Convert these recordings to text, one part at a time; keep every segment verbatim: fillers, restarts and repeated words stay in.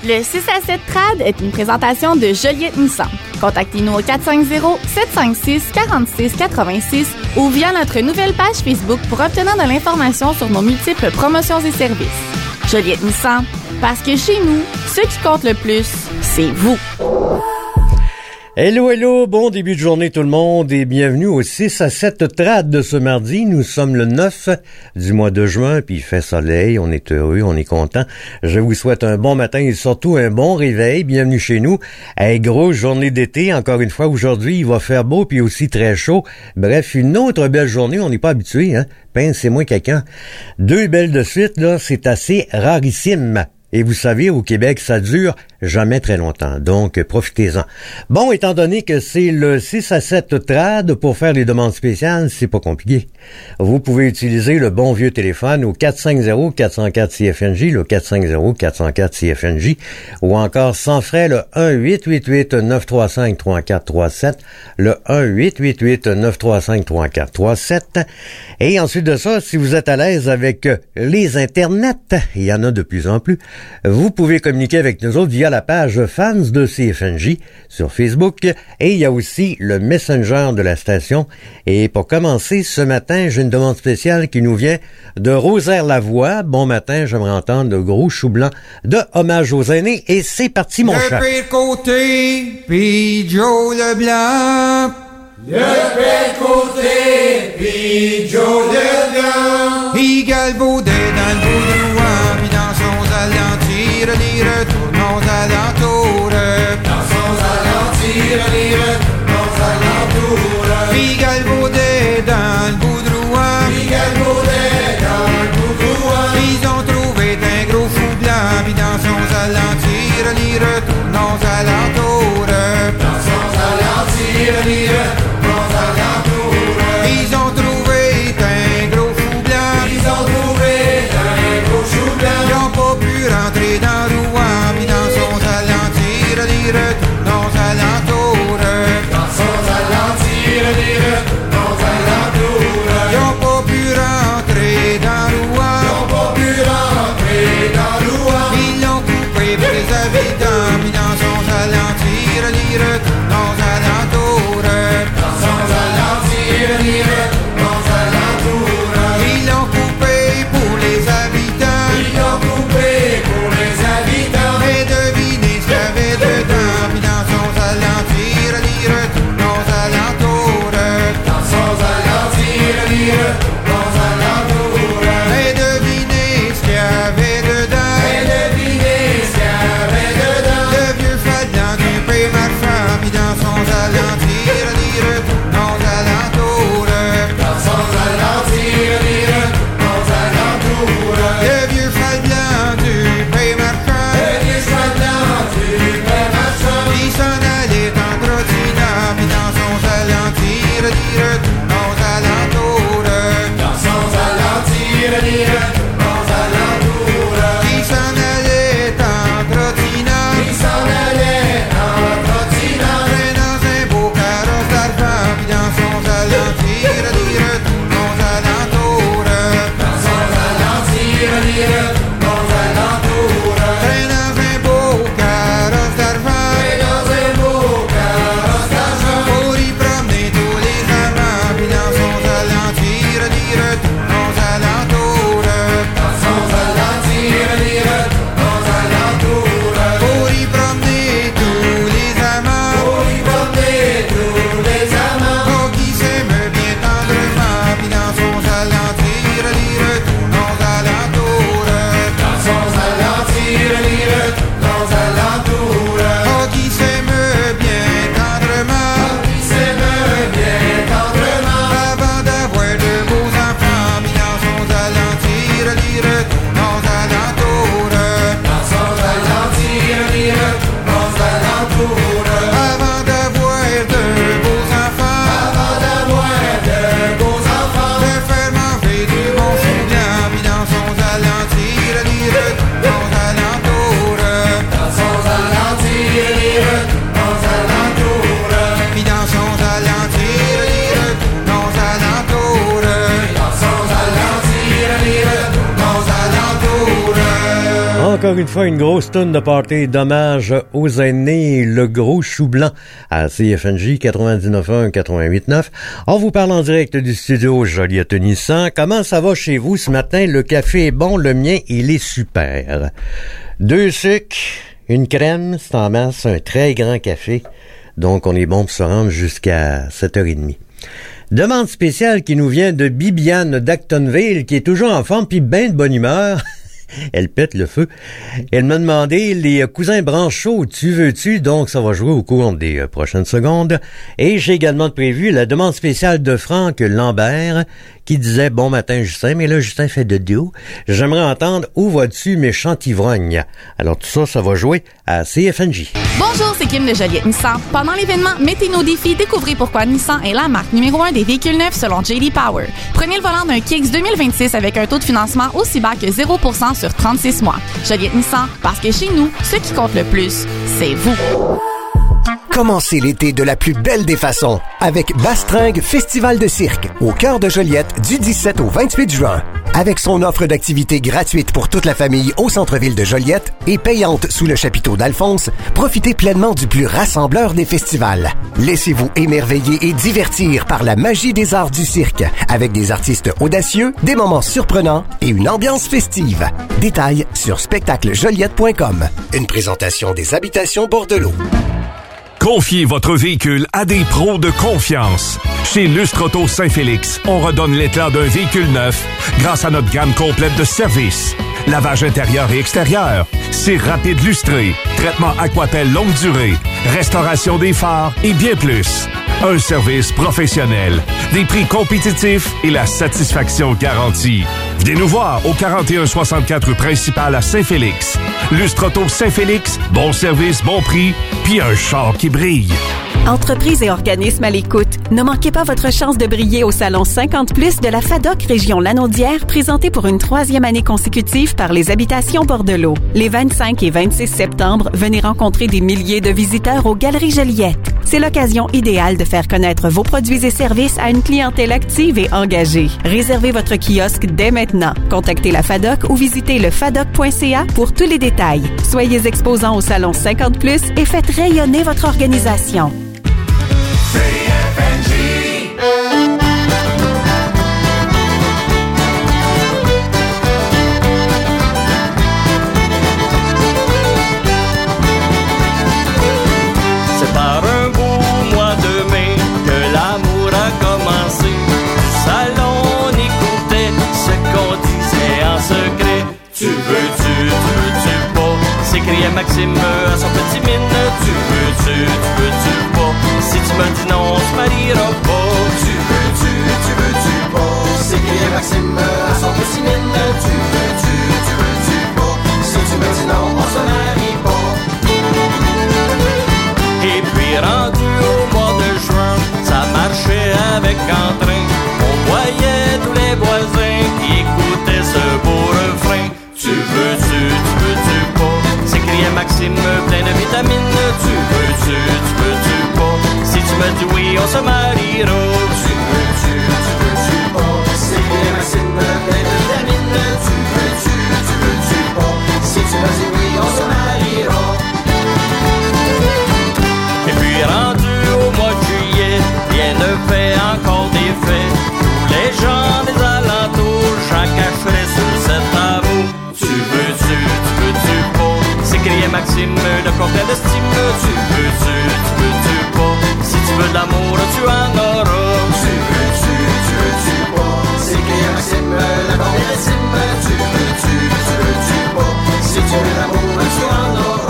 Le six à sept Trad est une présentation de Joliette Nissan. Contactez-nous au quatre cinq zéro, sept cinq six, quatre six huit six ou via notre nouvelle page Facebook pour obtenir de l'information sur nos multiples promotions et services. Joliette Nissan, parce que chez nous, ce qui compte le plus, c'est vous. Hello, hello, bon début de journée tout le monde et bienvenue au six à sept Trad de ce mardi. Nous sommes le neuf du mois de juin, puis il fait soleil, on est heureux, on est content. Je vous souhaite un bon matin et surtout un bon réveil. Bienvenue chez nous. Hey, grosse journée d'été, encore une fois aujourd'hui, il va faire beau puis aussi très chaud. Bref, une autre belle journée, on n'est pas habitué, hein. C'est moins quelqu'un. Deux belles de suite, là, c'est assez rarissime. Et vous savez, au Québec, ça dure jamais très longtemps, donc profitez-en. Bon, étant donné que c'est le six à sept Trad, pour faire les demandes spéciales, c'est pas compliqué. Vous pouvez utiliser le bon vieux téléphone au quatre cinq zéro, quatre zéro quatre, C F N J, le quatre cinq zéro, quatre zéro quatre, C F N J, ou encore sans frais le un huit huit huit, neuf trois cinq, trois quatre trois sept, le un huit huit huit, neuf trois cinq, trois quatre trois sept. Et ensuite de ça, si vous êtes à l'aise avec les internets, il y en a de plus en plus, vous pouvez communiquer avec nous autres via la page fans de C F N J sur Facebook et il y a aussi le Messenger de la station. Et pour commencer, ce matin, j'ai une demande spéciale qui nous vient de Rosaire-Lavoie. Bon matin, j'aimerais entendre le gros chou blanc de Hommage aux aînés et c'est parti mon chat. Le pire côté, puis Joe Leblanc. Le pire côté, puis Joe Leblanc. Il galvaudait dans le bout du roi, puis dans son alentir, les retournons alentours. Dans son alentir, les retournons alentours. Il galvaudait dans le bout du roi, il galvaudait dans le bout du roi. Ils ont trouvé un gros fou blanc, puis dans son alentir, les retournons alentours. Dans son alentir, les retournons alentours. Ils ont trouvé un gros fou blanc, ils ont trouvé un gros chou blanc. Ils ont pas pu rentrer dans Rouen, puis dans son alentir, les retournons alentours. Dans son alentir, les retournons alentours. Ils ont pas pu rentrer dans Rouen, ils ont pas pu rentrer dans Rouen. Ils l'ont coupé pour les habitants, puis dans son alentir, les retournons alentours. Dans son alentir, les retournons alentours. Ils l'ont coupé pour les habitants, ils l'ont coupé pour les habitants. Et devinez ce qu'il y avait dedans, puis dans son alentir, les retournons alentours. Dans son alentir, les retournons alentours. Et devinez ce qu'il y avait dedans, et devinez ce qu'il y avait dedans. encore une fois une grosse toune de party d'hommage aux aînés, le gros chou blanc à C F N J quatre-vingt-dix-neuf un quatre-vingt-huit neuf. On vous parle en direct du studio Joliette Nissan. Comment ça va chez vous ce matin? Le café est bon, le mien, il est super. Deux sucres, une crème, c'est en masse, un très grand café. Donc on est bon pour se rendre jusqu'à sept heures trente. Demande spéciale qui nous vient de Bibiane d'Actonville, qui est toujours en forme puis bien de bonne humeur. Elle pète le feu. Elle m'a demandé les cousins Branchot, tu veux-tu? Donc, ça va jouer au cours des euh, prochaines secondes. Et j'ai également prévu la demande spéciale de Franck Lambert, qui disait « Bon matin, Justin », mais là, Justin fait de dos. J'aimerais entendre « Où vas-tu, méchant ivrogne ?» Alors, tout ça, ça va jouer à C F N J. Bonjour, c'est Kim de Joliette Nissan. Pendant l'événement Mettez nos défis, découvrez pourquoi Nissan est la marque numéro un des véhicules neufs selon J D Power. Prenez le volant d'un Kicks deux mille vingt-six avec un taux de financement aussi bas que zéro pour cent sur trente-six mois. Joliette Nissan, parce que chez nous, ce qui compte le plus, c'est vous. Commencez l'été de la plus belle des façons avec Bastringue Festival de cirque au cœur de Joliette du dix-sept au vingt-huit juin. Avec son offre d'activités gratuites pour toute la famille au centre-ville de Joliette et payante sous le chapiteau d'Alphonse, profitez pleinement du plus rassembleur des festivals. Laissez-vous émerveiller et divertir par la magie des arts du cirque avec des artistes audacieux, des moments surprenants et une ambiance festive. Détails sur spectacle joliette point com. Une présentation des Habitations Bordelot. Confiez votre véhicule à des pros de confiance. Chez Lustre Auto Saint-Félix, on redonne l'éclat d'un véhicule neuf grâce à notre gamme complète de services. Lavage intérieur et extérieur, cire rapide lustré, traitement Aquapel longue durée, restauration des phares et bien plus. Un service professionnel, des prix compétitifs et la satisfaction garantie. Venez nous voir au quarante et un soixante-quatre rue principale à Saint-Félix. Lustre Auto Saint-Félix, bon service, bon prix, puis un char qui brille. Entreprises et organismes à l'écoute, ne manquez pas votre chance de briller au Salon cinquante plus de la FADOC Région Lanaudière, présenté pour une troisième année consécutive par les Habitations Bordelot. Les vingt-cinq et vingt-six septembre, venez rencontrer des milliers de visiteurs aux Galeries Joliette. C'est l'occasion idéale de faire connaître vos produits et services à une clientèle active et engagée. Réservez votre kiosque dès maintenant. Contactez la FADOC ou visitez le fadoc point c a pour tous les détails. Soyez exposants au Salon cinquante plus et faites rayonner votre organisation. C F N J. C'est par un beau mois de mai que l'amour a commencé. Du salon, on écoutait ce qu'on disait en secret. Tu veux, tu, tu veux, tu pas, s'écriait Maxime à son petit mine. Tu veux, tu, tu veux, tu pas, si tu me dis non, on se mariera pas. Tu veux, tu, tu veux, tu pas, s'écriait Maxime à son petit mine. Tu veux, tu, tu veux, tu pas, si tu me dis non, on se marie pas. Et puis rendu au mois de juin, ça marchait avec entrain. On voyait tous les voisins qui écoutaient ce beau refrain. Tu veux, tu, tu veux, tu pas, s'écriait Maxime plein de vitamines. Tu veux, tu, tu veux, tu pas, si tu me dis oui, on se mariera. Tu veux, tu, tu veux, tu pas, s'écriait Maxime plein de vitamines. Tu veux, tu, tu veux, tu pas, si tu me dis oui, on se mariera. Et puis rendu au mois de juillet, rien ne fait encore des faits. Tous les gens des alentours, chacun ferait sur cet amour. Tu veux, tu, tu veux, tu pas, s'écriait Maxime de complet d'estime. Tu veux, tu, tu veux, tu pas, si tu veux de l'amour, tu en auras. Tu veux, tu, tu veux, tu pas, s'écriait Maxime de complet d'estime. Tu veux, tu, tu veux, tu pas, si tu veux de l'amour, tu en auras.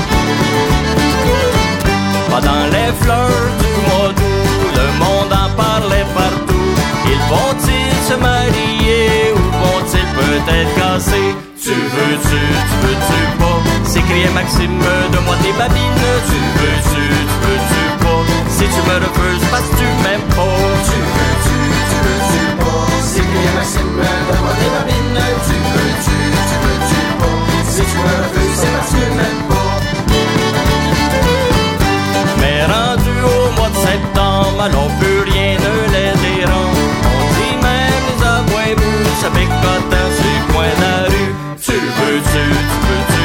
Pendant les fleurs du mois d'août, le monde en parlait partout. Ils vont-ils se marier ou vont-ils peut-être casser? Tu veux, tu, tu veux, tu pas, s'écriait Maxime de moi tes babines. Tu veux, tu, tu veux, tu pas, si tu me refuses parce que tu m'aimes pas. Tu veux, tu, tu veux, tu pas, s'écriait Maxime de moi tes babines. Tu veux, tu, tu veux, tu pas, si tu me refuses c'est parce que tu m'aimes pas. Mais rendu au mois de septembre, alors plus rien ne les dérange. On dit même les abois bouts, ça picote sur le coin de la rue. Tu veux, tu, tu veux, tu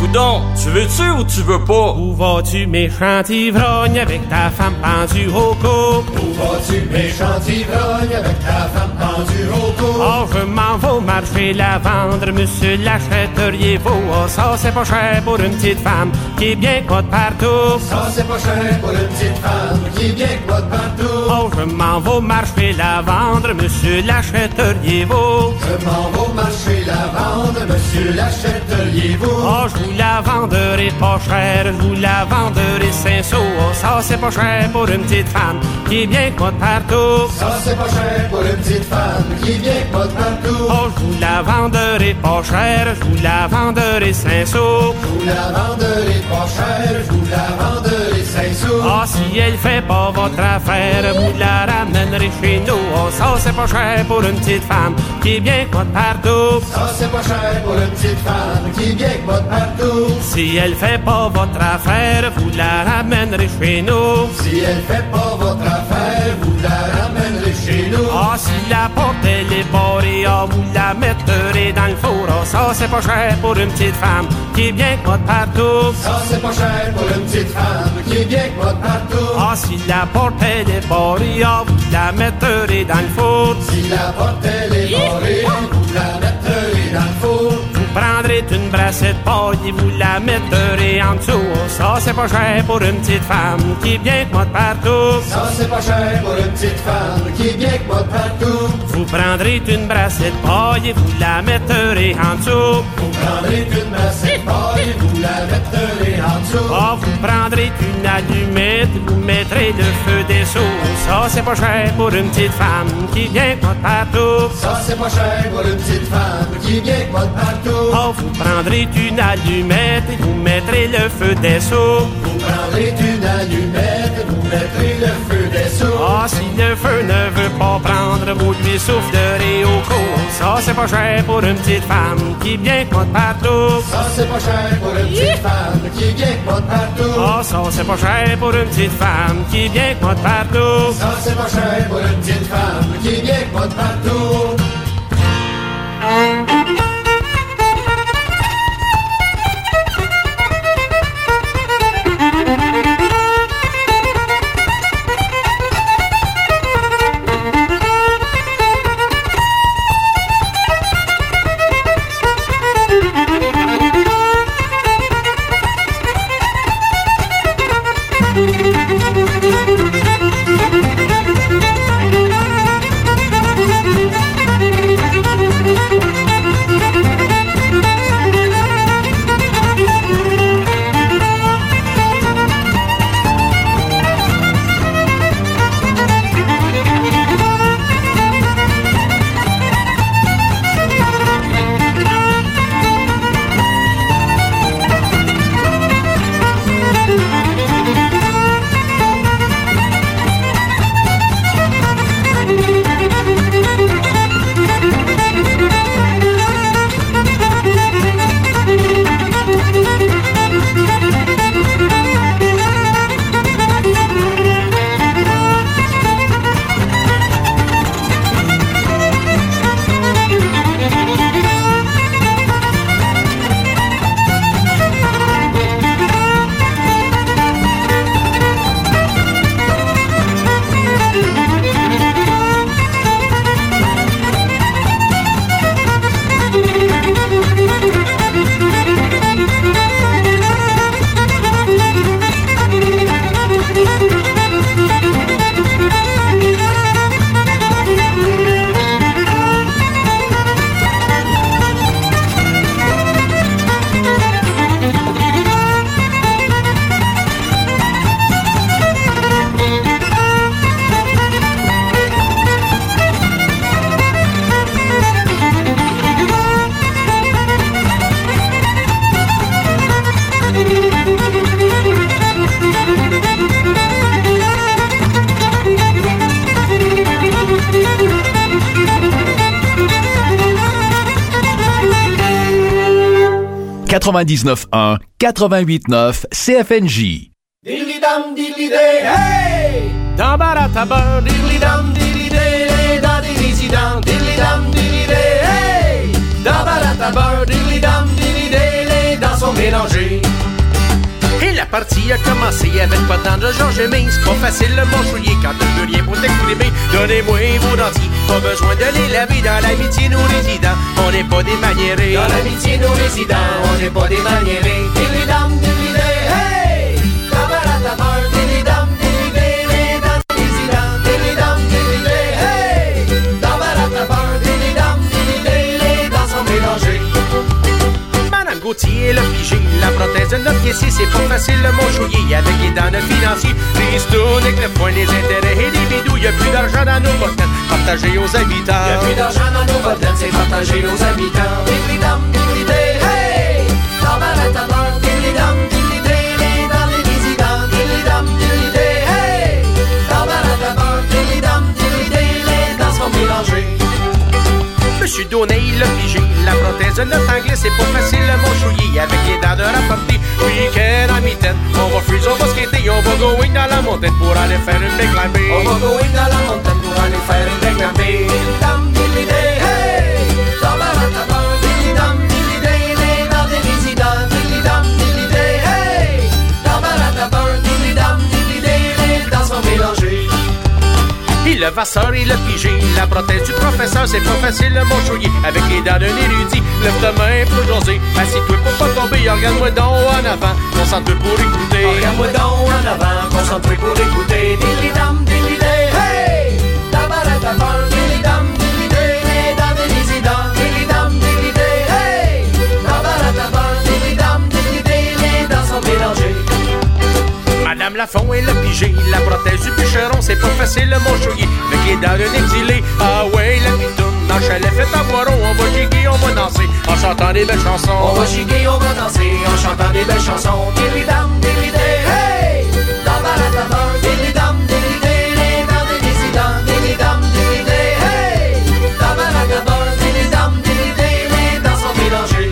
Coudon, tu veux-tu ou tu veux pas? Où vas-tu, méchant ivrogne, avec ta femme pendue au cou? Où vas-tu, méchant ivrogne, avec ta femme pendue au cou? Oh, je m'en vais marcher la vendre, monsieur l'achèteriez-vous? Oh, ça c'est pas cher pour une petite femme qui est bien quoi de partout. Ça c'est pas cher pour une petite femme qui est bien quoi de partout. Oh, je m'en vais marcher la vendre, monsieur l'achèteriez-vous? Je m'en vais marcher la vendre, monsieur l'achèteriez-vous? Oh, je vous la venderai pas cher, je vous la venderai cinq sous. Oh, ça c'est pas cher pour une petite femme qui est bien quoi de partout. Ça c'est pas cher pour une petite femme qui est bien quoi de partout. Oh, je vous la venderai pas cher, je vous la venderai cinq sous. Je vous la venderai pas cher, je vous la venderai cinq sous. Oh, si elle fait pas votre affaire, vous la ramènerez chez nous. Oh, ça c'est pas cher pour une petite femme qui est bien quoi de partout. Ça c'est pas cher pour une petite femme qui est bien quoi de partout. Si elle fait pas votre affaire, vous la ramènerez chez nous. Si elle fait pas votre affaire, vous la ramènerez chez nous. Ah, si la porte elle est barrée, ah, vous la mettrez dans le four. Ah, ça c'est pas cher pour une petite femme qui est bien quoi de partout. Ça c'est pas cher pour une petite femme qui est bien quoi de partout. Ah, si la porte elle est barrée, ah, vous la mettrez dans le four. Si la porte elle est barrée, vous la mettrez dans le four. Vous prendrez une brassette paille et vous la mettrez en dessous. Ça c'est pas cher pour une petite femme qui est bien quoi de partout. Ça c'est pas cher pour une petite femme qui est bien quoi de partout. Vous prendrez une brassette paille et vous la mettrez en dessous. Vous prendrez une brassette paille et vous la mettrez en dessous. Ah, vous prendrez une allumette et vous mettrez le feu des seaux. Ça c'est pas cher pour une petite femme qui est bien quoi de partout. Ça c'est pas cher pour une petite femme qui est bien quoi de partout. Oh, vous prendrez une allumette et vous mettrez le feu des seaux. Vous prendrez une allumette et vous mettrez le feu des seaux. Ah, si le feu ne veut pas prendre, vous lui soufflerez au cou. Ça c'est pas cher pour une petite femme qui est bien quoi de partout. Ça c'est pas cher pour une petite femme qui est bien quoi de partout. Ah, ça c'est pas cher pour une petite femme qui est bien quoi de partout. Ça c'est pas cher pour une petite femme qui est bien quoi de partout. quatre-vingt-dix-neuf un, quatre-vingt-huit neuf C F N J. Diddly-dum, diddly-day, hey! Dambaratabar, Diddly-dum, diddly-day, da diddly-dum, diddly-dum, diddly-day, hey! Dambaratabar, diddly-dum, diddly-day, dans son mélangés. Et la partie a commencé avec pas tant de Georges Aimé. C'est pas facile le manchouiller quand tu veux rien pour t'exprimer. Donnez-moi vos dentiers, pas besoin de les laver. Dans l'amitié nos résidents, on n'est pas des maniérés. Dans l'amitié nos résidents, on n'est pas des maniérés. Dilly dam, dilly day, hey! Tabaratabar, dilly dam, dilly day, les dans les résidents. Dilly dam, dilly day, hey! Tabaratabar, dilly dam, dilly day, les dans sont mélangés. Madame Gauthier, le pigé, la prothèse de notre caissier, c'est pas facile le manchouiller avec les dents de financiers. Les stones avec le foin, les intérêts et les bidous, y'a plus d'argent dans nos bottes, partagé aux habitants. Y'a plus d'argent dans nos bottes, c'est partagé aux habitants. Dilly dam, dilly day, hey! Tabaratabar, dilly dam, dilly day, les dans les résidents. Dilly dam, dilly day, hey! Tabaratabar, dilly dam, dilly day, les dents sont mélangées. Monsieur Donnet, le pigé, la prothèse de notre anglais, c'est pas facile le manchouiller avec les dents de rapporter. Week-end à mitaine, on va freeze, on va skater, on va going dans la montagne pour aller faire une big climbée. On va going dans la montagne pour aller faire une big climbée. Dilly dam, dilly day, hey! Tabaratabar, dilly dam, dilly day, les dans les résidents. Dilly dam, dilly day, hey! Tabaratabar, dilly dam, dilly day, les dents sont mélangées. Et le vasseur et le pigé, la prothèse du professeur, c'est pas facile le manchouiller avec les dents d'un érudit. Lève ta main pour jaser, assis-toi pour pas tomber, regarde-moi donc en avant, concentre-toi pour écouter. Regarde-moi donc en avant, concentre-toi pour écouter. Dilly dam, dilly day, hey! Tabaratabar, dilly dam, dilly day, les dans les résidents. Dilly dam, dilly day, hey! Tabaratabar, dilly dam, dilly day, les dents sont mélangées. Madame Lafont et le pigé, la prothèse du bûcheron, c'est pas facile le manchouiller avec les dents d'un exilé. Ah ouais, la pitoune, dans le chalet fait à Boiron, on va giguer, on va danser en chantant des belles chansons. On va giguer, on va danser en chantant des belles chansons. Dilly dam, dilly day, hey! Tabaratabar, dilly dam, dilly day, les dans les résidents. Dilly dam, dilly day, hey! Tabaratabar, dilly dam, dilly day, les dents sont mélangées.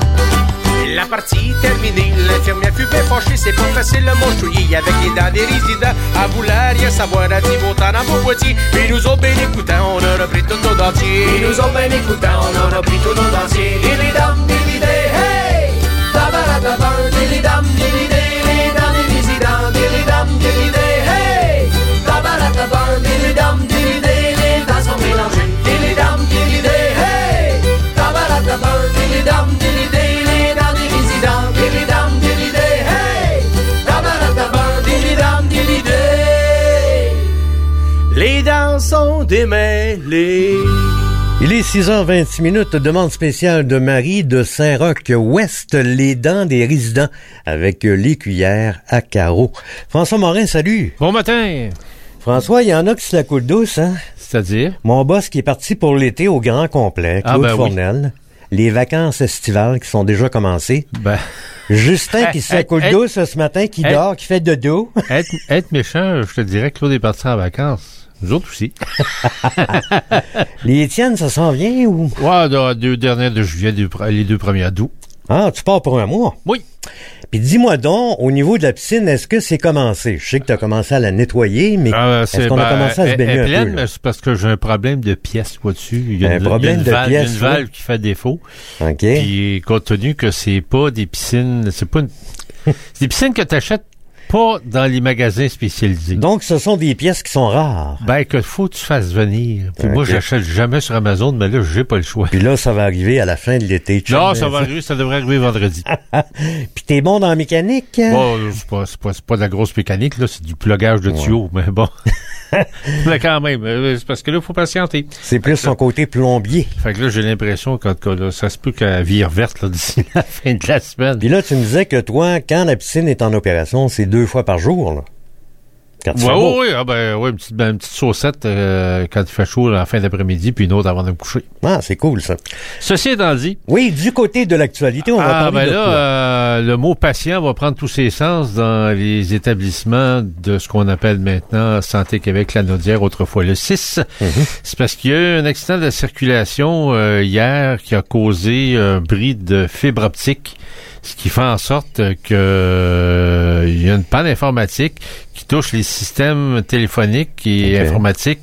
La partie terminée, l'infirmière fut bien fâchée, c'est pas facile le manchouiller avec les dents des résidents. À Boulard, y'a savoir à dire autant dans vos boîtiers. Puis nous autres, ben écoutants, on a repris tous nos dentiers. Puis nous autres, ben écoutants, on a repris tous nos dentiers. Dilly dam, dilly day, hey! Tabaratabar, dilly dam, dilly day, les dans les résidents. Dilly dam, dilly day, hey! Tabaratabar, dilly dam, dilly day, les dents sont mélangées. Dilly dam, dilly day, hey! Tabaratabar, dilly dam, dilly day, les dans les résidents. Dilly dam, dilly day, hey! Tabaratabar, dilly dam, dilly day. Les dents sont démêlées. Il est six heures vingt-six minutes, demande spéciale de Marie de Saint-Roch-Ouest, les dents des résidents avec les cuillères à carreaux. François Morin, salut. Bon matin. François, il y en a qui se la coulent douce, hein? C'est-à-dire? Mon boss qui est parti pour l'été au grand complet, Claude ah ben Fournel. Oui. Les vacances estivales qui sont déjà commencées. Ben... Justin qui se la coule douce ce matin, qui être, dort, qui fait dodo. être, être méchant, je te dirais que Claude est parti en vacances. Nous autres aussi. Les tiennes, ça s'en vient ou? Ouais, deux, deux dernières de juillet, deux, les deux premières d'août. Ah, tu pars pour un mois? Oui. Puis dis-moi donc, au niveau de la piscine, est-ce que c'est commencé? Je sais que tu as commencé à la nettoyer, mais euh, est-ce qu'on ben, a commencé à se baigner un pleine, peu? Mais c'est parce que j'ai un problème de pièces là-dessus. Il y a un une, problème il y a une de valve, pièces. Il y a une valve oui. qui fait défaut. OK. Puis compte tenu que c'est pas des piscines, c'est pas une... c'est des piscines que tu achètes pas dans les magasins spécialisés. Donc, ce sont des pièces qui sont rares. Ben, que faut que tu fasses venir. Puis okay. moi, j'achète jamais sur Amazon, mais là, j'ai pas le choix. Puis là, ça va arriver à la fin de l'été. Non, ça va arriver, ça devrait arriver vendredi. Puis t'es bon dans la mécanique? Bon, c'est pas, c'est pas, c'est pas de la grosse mécanique, là, c'est du plugage de tuyaux, ouais. mais bon. Mais quand même, c'est parce que là, il faut patienter. C'est plus son côté plombier. Fait que là, j'ai l'impression que, que là, ça se peut qu'elle vire verte là, d'ici la fin de la semaine. Puis là, tu me disais que toi, quand la piscine est en opération, c'est deux fois par jour, là. Oui, oui, oui, ah ben, ouais, une petite, ben, une petite saucette euh, quand il fait chaud là, en fin d'après-midi, puis une autre avant de me coucher. Ah, c'est cool, ça. Ceci étant dit... Oui, du côté de l'actualité, on va ah, parler ben de là, euh, le mot patient va prendre tous ses sens dans les établissements de ce qu'on appelle maintenant Santé Québec, la Naudière, autrefois le six. Mm-hmm. C'est parce qu'il y a eu un accident de circulation euh, hier qui a causé un bris de fibre optique, ce qui fait en sorte que euh, il y a une panne informatique qui touche les systèmes téléphoniques et okay. informatiques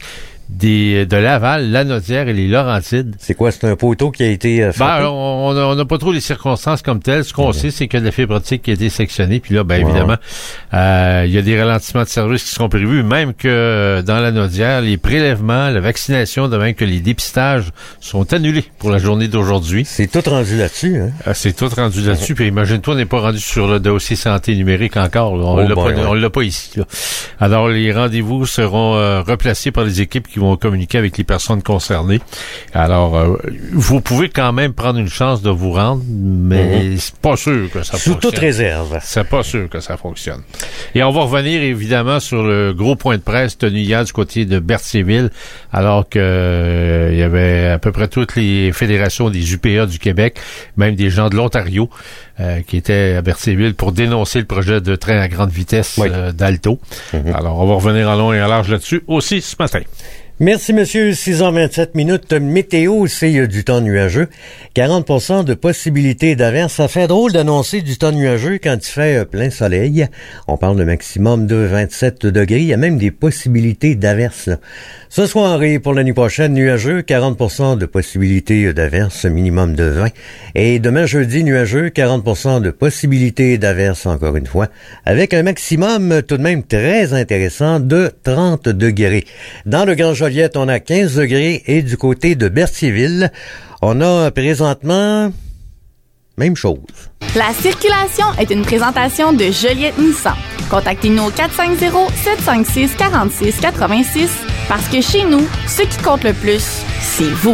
des de Laval, Lanaudière et les Laurentides. C'est quoi? C'est un poteau qui a été euh, frappé? Ben, on n'a pas trop les circonstances comme telles. Ce qu'on mmh. sait, c'est que la fibre optique qui a été sectionnée. Puis là, ben wow. évidemment, euh, il y a des ralentissements de service qui seront prévus, même que dans Lanaudière, les prélèvements, la vaccination, de même que les dépistages sont annulés pour la journée d'aujourd'hui. C'est tout rendu là-dessus, hein? Ah, c'est tout rendu là-dessus. Mmh. Puis imagine-toi, on n'est pas rendu sur le dossier santé numérique encore. Là. On oh l'a boy, pas, ouais. on l'a pas ici. Là. Alors, les rendez-vous seront euh, replacés par les équipes qui vont communiquer avec les personnes concernées. Alors, euh, vous pouvez quand même prendre une chance de vous rendre, mais mmh. c'est pas sûr que ça Sous fonctionne. Sous toute réserve. C'est pas sûr que ça fonctionne. Et on va revenir évidemment sur le gros point de presse tenu hier du côté de Berthierville, alors que euh, il y avait à peu près toutes les fédérations des U P A du Québec, même des gens de l'Ontario, euh, qui étaient à Berthierville pour dénoncer le projet de train à grande vitesse oui. euh, d'Alto. Mmh. Alors, on va revenir en long et en large là-dessus aussi ce matin. Merci, monsieur. six heures vingt-sept minutes. Météo, c'est du temps nuageux. quarante pour cent de possibilité d'averse. Ça fait drôle d'annoncer du temps nuageux quand il fait plein soleil. On parle de maximum de vingt-sept degrés. Il y a même des possibilités d'averse. Ce soir et pour l'année prochaine, nuageux, quarante pour cent de possibilités d'averse, minimum de vingt. Et demain, jeudi, nuageux, quarante pour cent de possibilités d'averse, encore une fois, avec un maximum tout de même très intéressant de trente degrés. Dans le Grand Joliette, on a quinze degrés et du côté de Berthierville, on a présentement même chose. La circulation est une présentation de Joliette Nissan. Contactez-nous au quatre cinq zéro, sept cinq six, quatre six quatre six parce que chez nous, ce qui compte le plus, c'est vous.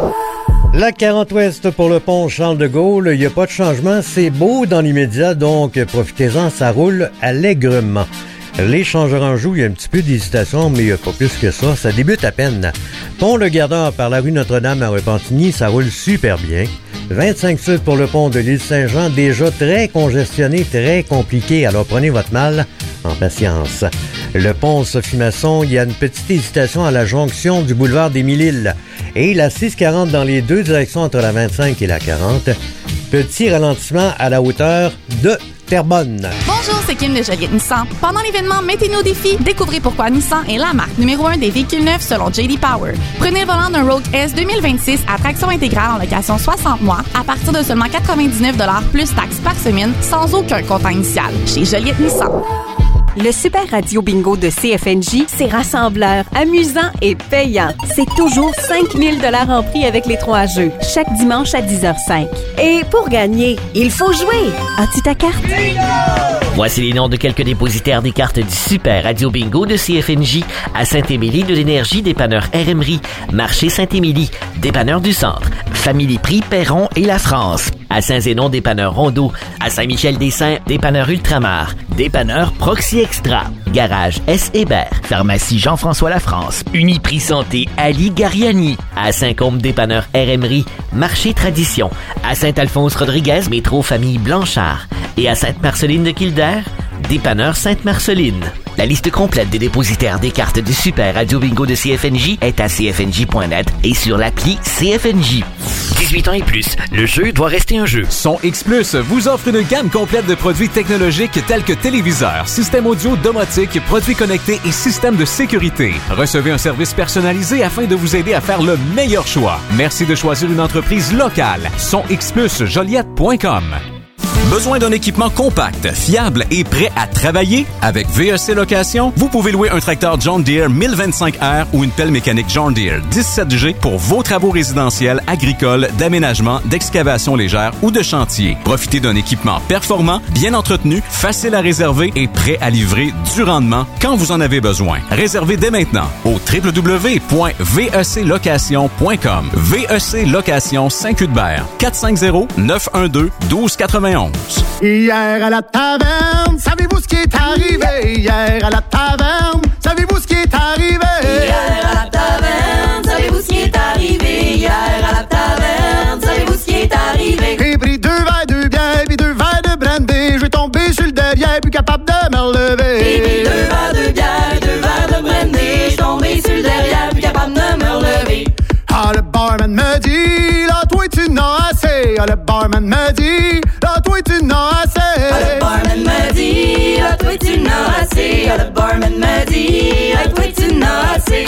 La quarante ouest pour le pont Charles de Gaulle, il n'y a pas de changement, c'est beau dans l'immédiat, donc profitez-en, ça roule allègrement. Les Changeranjou, il y a un petit peu d'hésitation, mais pas plus que ça. Ça débute à peine. Pont Le Gardeur par la rue Notre-Dame à Repentigny, ça roule super bien. vingt-cinq sud pour le pont de l'île Saint-Jean, déjà très congestionné, très compliqué. Alors prenez votre mal en patience. Le pont Sophie-Masson, il y a une petite hésitation à la jonction du boulevard des Mille-Îles. Et la six quarante dans les deux directions entre la vingt-cinq et la quarante. Petit ralentissement à la hauteur de Terrebonne. Bonjour, c'est Kim de Joliette Nissan. Pendant l'événement Mettez-nous au défi, découvrez pourquoi Nissan est la marque numéro un des véhicules neufs selon J D Power. Prenez le volant d'un Rogue S deux mille vingt-six à traction intégrale en location soixante mois à partir de seulement quatre-vingt-dix-neuf dollars plus taxes par semaine sans aucun comptant initial chez Joliette Nissan. Le Super Radio Bingo de C F N J, c'est rassembleur, amusant et payant. C'est toujours cinq mille dollars en prix avec les trois jeux, chaque dimanche à dix heures cinq. Et pour gagner, il faut jouer. As-tu ta carte? Voici les noms de quelques dépositaires des cartes du Super Radio Bingo de C F N J à Saint-Émilie de l'Énergie, dépanneur R M R I, Marché Saint-Émilie, dépanneur du Centre, Famille Prix Perron et La France, à Saint-Zénon, dépanneur Rondeau, à Saint-Michel-des-Saints, dépanneur Ultramar, dépanneur Proxy Extra, Garage S. Hébert, Pharmacie Jean-François Lafrance, Uniprix Santé Ali Gariani, à Saint-Côme, dépanneur R M R I, Marché Tradition, à Saint-Alphonse-Rodriguez, Métro Famille Blanchard, et à Sainte-Marceline de Kildare, dépanneur Sainte-Marceline. La liste complète des dépositaires des cartes du Super Radio Bingo de C F N J est à c f n j point net et sur l'appli C F N J. dix-huit ans et plus, le jeu doit rester un jeu. Son X Plus vous offre une gamme complète de produits technologiques tels que téléviseurs, systèmes audio, domotique, produits connectés et systèmes de sécurité. Recevez un service personnalisé afin de vous aider à faire le meilleur choix. Merci de choisir une entreprise locale. Son X Plus Joliette point com. Besoin d'un équipement compact, fiable et prêt à travailler? Avec V E C Location, vous pouvez louer un tracteur John Deere mille vingt-cinq R ou une pelle mécanique John Deere dix-sept G pour vos travaux résidentiels, agricoles, d'aménagement, d'excavation légère ou de chantier. Profitez d'un équipement performant, bien entretenu, facile à réserver et prêt à livrer du rendement quand vous en avez besoin. Réservez dès maintenant au w w w point v e c location point com. V E C Location Saint-Cuthbert, quatre cinq zéro, neuf un deux, un deux neuf un. Hier à la taverne, savez-vous ce qui est arrivé? Hier à la taverne, savez-vous ce qui est arrivé? Hier à la taverne, savez-vous ce qui est arrivé? Hier à la taverne, savez-vous ce qui est arrivé? J'ai pris deux verres de bière puis deux verres de brandy. Je vais tomber sur le derrière, plus capable de me relever. J'ai pris deux verres de bière, deux verres de brandy. Je suis tombé sur le derrière, plus capable de me relever. Ah, le barman me dit, là, toi, tu n'as assez. Ah, le barman me dit, là, toi, tu n'as assez. Ah, le barman me dit, là, toi, tu n'as assez. Ah, le barman me dit, là, toi, tu n'as assez. À cause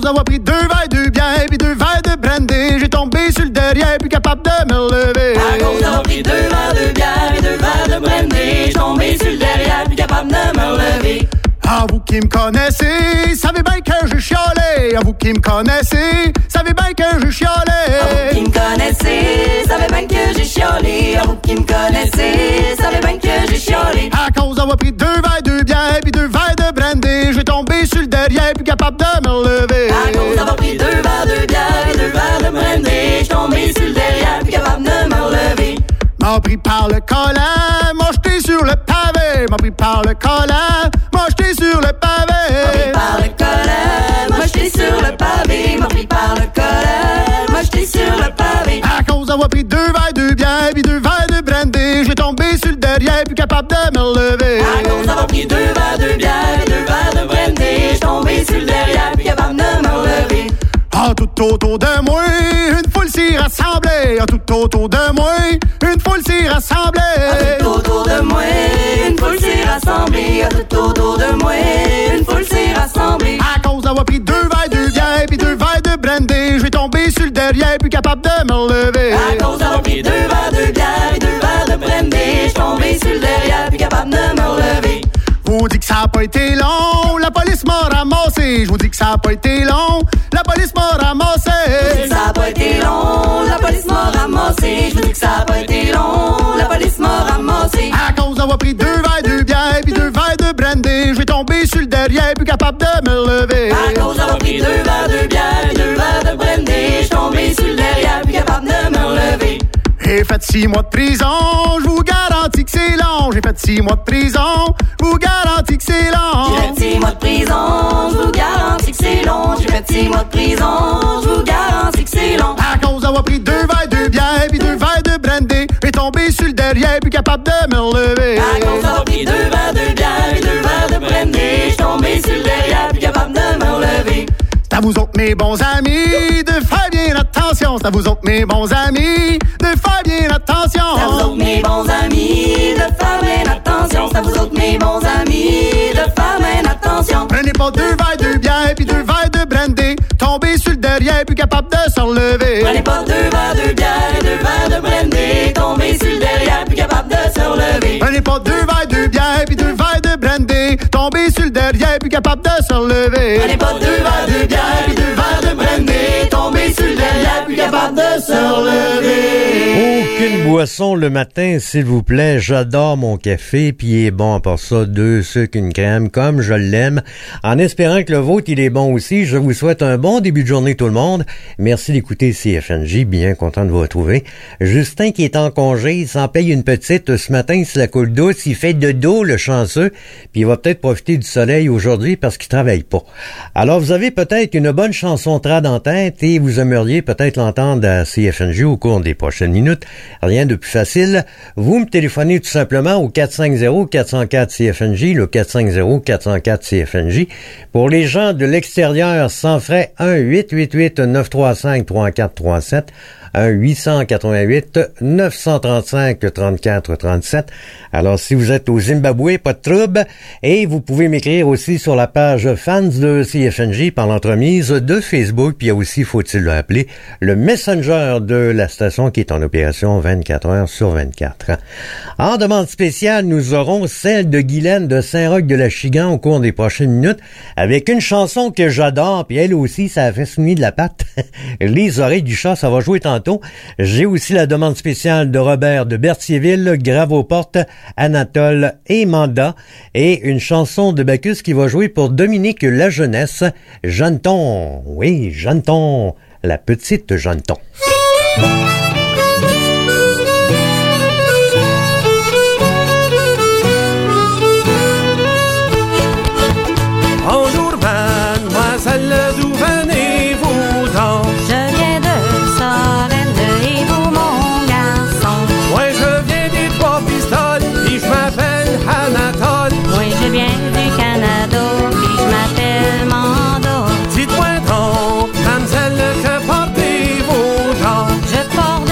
d'avoir pris deux verres de bière puis deux verres de brandy, j'ai tombé sur le derrière, plus capable de me relever. À cause d'avoir pris deux verres de bière et deux verres de brandy, j'ai tombé sur le derrière, plus capable de me relever. Ah, vous qui me connaissez, savez bien que je chialais. Ah, vous qui me connaissez, savez bien que je chialais. Ah, vous qui me connaissez, savez bien que j'ai chialé. Ah, vous qui me connaissez, savez bien que j'ai chialé. À cause d'avoir pris deux verres de bière puis deux verres de brandy, j'ai tombé sur le derrière, plus capable de me relever. À cause d'avoir pris deux verres de bière et deux verres de brandy, j'ai tombé sur le derrière, plus capable de me relever. M'a pris par le collant, m'a jeté sur le pavé. M'a pris par le collant, m'a jeté sur le pavé. M'a pris par le collant, m'a jeté sur le pavé. M'a pris par le collant, m'a jeté sur le pavé. À cause d'avoir pris deux verres de bière puis deux verres de brandy, j'ai tombé sur le derrière, plus capable de me relever. À cause d'avoir pris deux verres de bière et deux verres de brandy, j'ai tombé sur le derrière, plus capable de me relever. Ah, tout autour de moi, une foule s'y rassemblait. Ah, tout autour de moi, une foule s'y rassemblait. Ah, tout autour de moi, une foule s'y rassemblée. Ah, tout autour de moi, une foule s'y rassemblée. À cause d'avoir pris deux verres de bière puis deux verres de brandy, j'ai tombé sur le derrière, plus capable de me relever. À cause d'avoir pris deux verres de bière et deux verres de brandy, j'ai tombé sur le derrière, plus capable de me relever. Vous dites que ça a pas été long, la police m'a ramassé. Je vous dis que ça a pas été long, la police m'a ramassé. Je vous dis que ça a pas été long, la police m'a ramassé. Je vous dis que ça a pas été long, la police m'a ramassé. À cause d'avoir pris deux verres de bière puis deux verres de brandy, j'ai tombé sur le derrière, plus capable de me relever. À cause d'avoir pris deux verres de bière et deux verres de brandy, j'ai tombé sur le derrière, plus capable de me relever. J'ai fait six mois de prison, je vous garantis que c'est long. J'ai fait six mois de prison, je vous garantis que c'est long. J'ai fait six mois de prison, je vous garantis que c'est long. J'ai fait six mois de prison, je vous garantis que c'est long. À cause d'avoir pris deux verres de bière puis deux verres de brandy, j'ai tombé sur le derrière, plus capable de me relever. À cause d'avoir pris deux verres de bière et deux verres de brandy, j'ai tombé sur le derrière, plus capable de me relever. C'est à vous autres mes bons amis de faire bien attention. C'est à vous autres mes bons amis de faire bien attention. C'est à vous autres mes bons amis de faire bien attention. C'est à vous autres mes bons amis de faire bien attention. Prenez pas deux verres de bière puis deux verres de brandy, tombez sur le derrière, plus capable de se relever. Prenez pas deux verres de bière et deux verres de brandy, tombez sur le derrière, plus capable de se relever. Prenez pas deux verres de bière puis deux verres de brandy, tombez sur le derrière, plus capable de se relever. Prenez pas deux verres de bière et deux verres de brandy, tombez sur le derrière, plus capable de se relever. Aucune boisson le matin, s'il vous plaît. J'adore mon café, puis il est bon à part ça, deux sucres, une crème, comme je l'aime. En espérant que le vôtre, il est bon aussi, je vous souhaite un bon début de journée tout le monde. Merci d'écouter C F N J, bien content de vous retrouver. Justin qui est en congé, il s'en paye une petite ce matin, c'est la coule douce, il fait de dos le chanceux, puis il va peut-être profiter du soleil aujourd'hui parce qu'il travaille pas. Alors vous avez peut-être une bonne chanson trad en tête et vous aimeriez peut-être l'entendre à C F N J au cours des prochaines minutes. Rien de plus facile. Vous me téléphonez tout simplement au quatre cinq zéro quatre zéro quatre C F N J, le quatre cinq zéro quatre zéro quatre C F N J. Pour les gens de l'extérieur, sans frais, un huit huit huit neuf trois cinq trois quatre trois sept, un huit huit huit neuf trois cinq trois quatre trois sept. Alors, si vous êtes au Zimbabwe, pas de trouble. Et vous pouvez m'écrire aussi sur la page fans de C F N J par l'entremise de Facebook. Puis il y a aussi, faut-il le rappeler, le Messenger de la station qui est en opération vingt-quatre heures sur vingt-quatre. En demande spéciale, nous aurons celle de Guylaine de Saint-Roch-de-la-Chigan au cours des prochaines minutes avec une chanson que j'adore. Puis elle aussi, ça a fait souvenir de la patte. Les oreilles du chat, ça va jouer tantôt. J'ai aussi la demande spéciale de Robert de Berthierville, Grave-aux-Portes, Anatole et Manda, et une chanson de Bacchus qui va jouer pour Dominique La Jeunesse, Jeanneton. Oui, Jeanneton, la petite Jeanneton. Bonjour mademoiselle, d'où venez-vous donc? Je viens de Sorel et vous mon garçon. Moi je viens des Trois-Pistoles et je m'appelle Anatole. Moi je viens du Canada et je m'appelle Manda. Dites-moi donc, mademoiselle, que portez-vous donc? Je porte